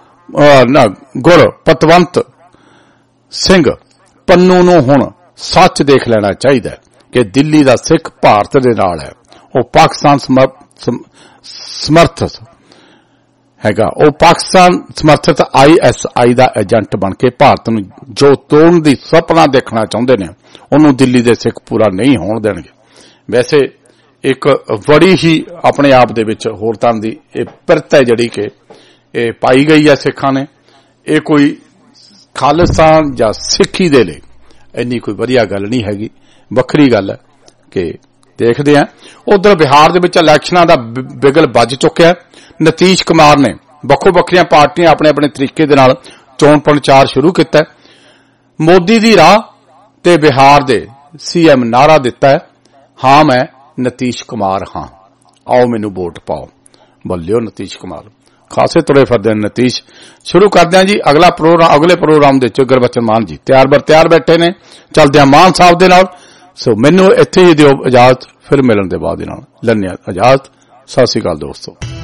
ਗੁਰਪਤਵੰਤ ਸਿੰਘ ਪੰਨੂ ਨੂੰ ਹੁਣ ਸੱਚ ਦੇਖ ਲੈਣਾ ਚਾਹੀਦਾ ਹੈ ਕਿ ਦਿੱਲੀ ਦਾ ਸਿੱਖ ਭਾਰਤ ਦੇ ਨਾਲ ਹੈ। ਉਹ ਪਾਕਿਸਤਾਨ ਸਮਰਥਿਤ ਹੈਗਾ, ਉਹ ਪਾਕਿਸਤਾਨ ਸਮਰਥਿਤ ISI ਦਾ ਏਜੰਟ ਬਣ ਕੇ ਭਾਰਤ ਨੂੰ ਜੋ ਤੋੜਨ ਦੀ ਸੁਪਨਾ ਦੇਖਣਾ ਚਾਹੁੰਦੇ ਨੇ ਉਹਨੂੰ ਦਿੱਲੀ ਦੇ ਸਿੱਖ ਪੂਰਾ ਨਹੀਂ ਹੋਣ ਦੇਣਗੇ। ਵੈਸੇ ਇੱਕ ਬੜੀ ਹੀ ਆਪਣੇ ਆਪ ਦੇ ਵਿੱਚ ਹੋਰ ਤਰ੍ਹਾਂ ਦੀ ਇਹ ਪਿਰਤ ਹੈ ਜਿਹੜੀ ਕਿ ਇਹ ਪਾਈ ਗਈ ਹੈ ਸਿੱਖਾਂ ਨੇ। ਇਹ ਕੋਈ ਖਾਲਿਸਤਾਨ ਜਾਂ ਸਿੱਖੀ ਦੇ ਲਈ ਇੰਨੀ ਕੋਈ ਵਧੀਆ ਗੱਲ ਨਹੀਂ ਹੈਗੀ। ਵੱਖਰੀ ਗੱਲ ਹੈ ਕਿ ਦੇਖਦੇ ਹਾਂ ਉਧਰ ਬਿਹਾਰ ਦੇ ਵਿੱਚ ਇਲੈਕਸ਼ਨਾਂ ਦਾ ਬਿਗਲ ਵੱਜ ਚੁੱਕਿਆ। ਨਤੀਸ਼ ਕੁਮਾਰ ਨੇ ਵੱਖੋ ਵੱਖਰੀਆਂ ਪਾਰਟੀਆਂ ਆਪਣੇ ਆਪਣੇ ਤਰੀਕੇ ਦੇ ਨਾਲ ਚੋਣ ਪ੍ਰਚਾਰ ਸ਼ੁਰੂ ਕੀਤਾ। ਮੋਦੀ ਦੀ ਰਾਹ ਤੇ ਬਿਹਾਰ ਦੇ CM ਨਾਰਾ ਦਿੱਤਾ ਹੈ, ਹਾਂ ਮੈਂ ਨਤੀਸ਼ ਕੁਮਾਰ ਹਾਂ, ਆਓ ਮੈਨੂੰ ਵੋਟ ਪਾਓ। ਬੱਲਿਓ ਨਤੀਸ਼ ਕੁਮਾਰ ਖਾਸੇ ਤੁਰੇ ਫਿਰਦੇ ਨੇ ਨਤੀਸ਼। ਸ਼ੁਰੂ ਕਰਦੇ ਹਾਂ ਜੀ ਅਗਲੇ ਪ੍ਰੋਗਰਾਮ ਦੇ ਚ ਗੁਰਬਚਨ ਮਾਨ ਜੀ ਤਿਆਰ ਬੈਠੇ ਨੇ। ਚੱਲਦੇ ਹਾਂ ਮਾਨ ਸਾਹਿਬ ਦੇ ਨਾਲ। ਸੋ ਮੈਨੂੰ ਇੱਥੇ ਹੀ ਦਿਓ ਇਜਾਜ਼ਤ, ਫਿਰ ਮਿਲਣ ਦੇ ਬਾਅਦ ਨਾਲ ਲੈਣੇ ਇਜਾਜ਼ਤ। ਸਤਿ ਸ੍ਰੀ ਅਕਾਲ ਦੋਸਤੋ।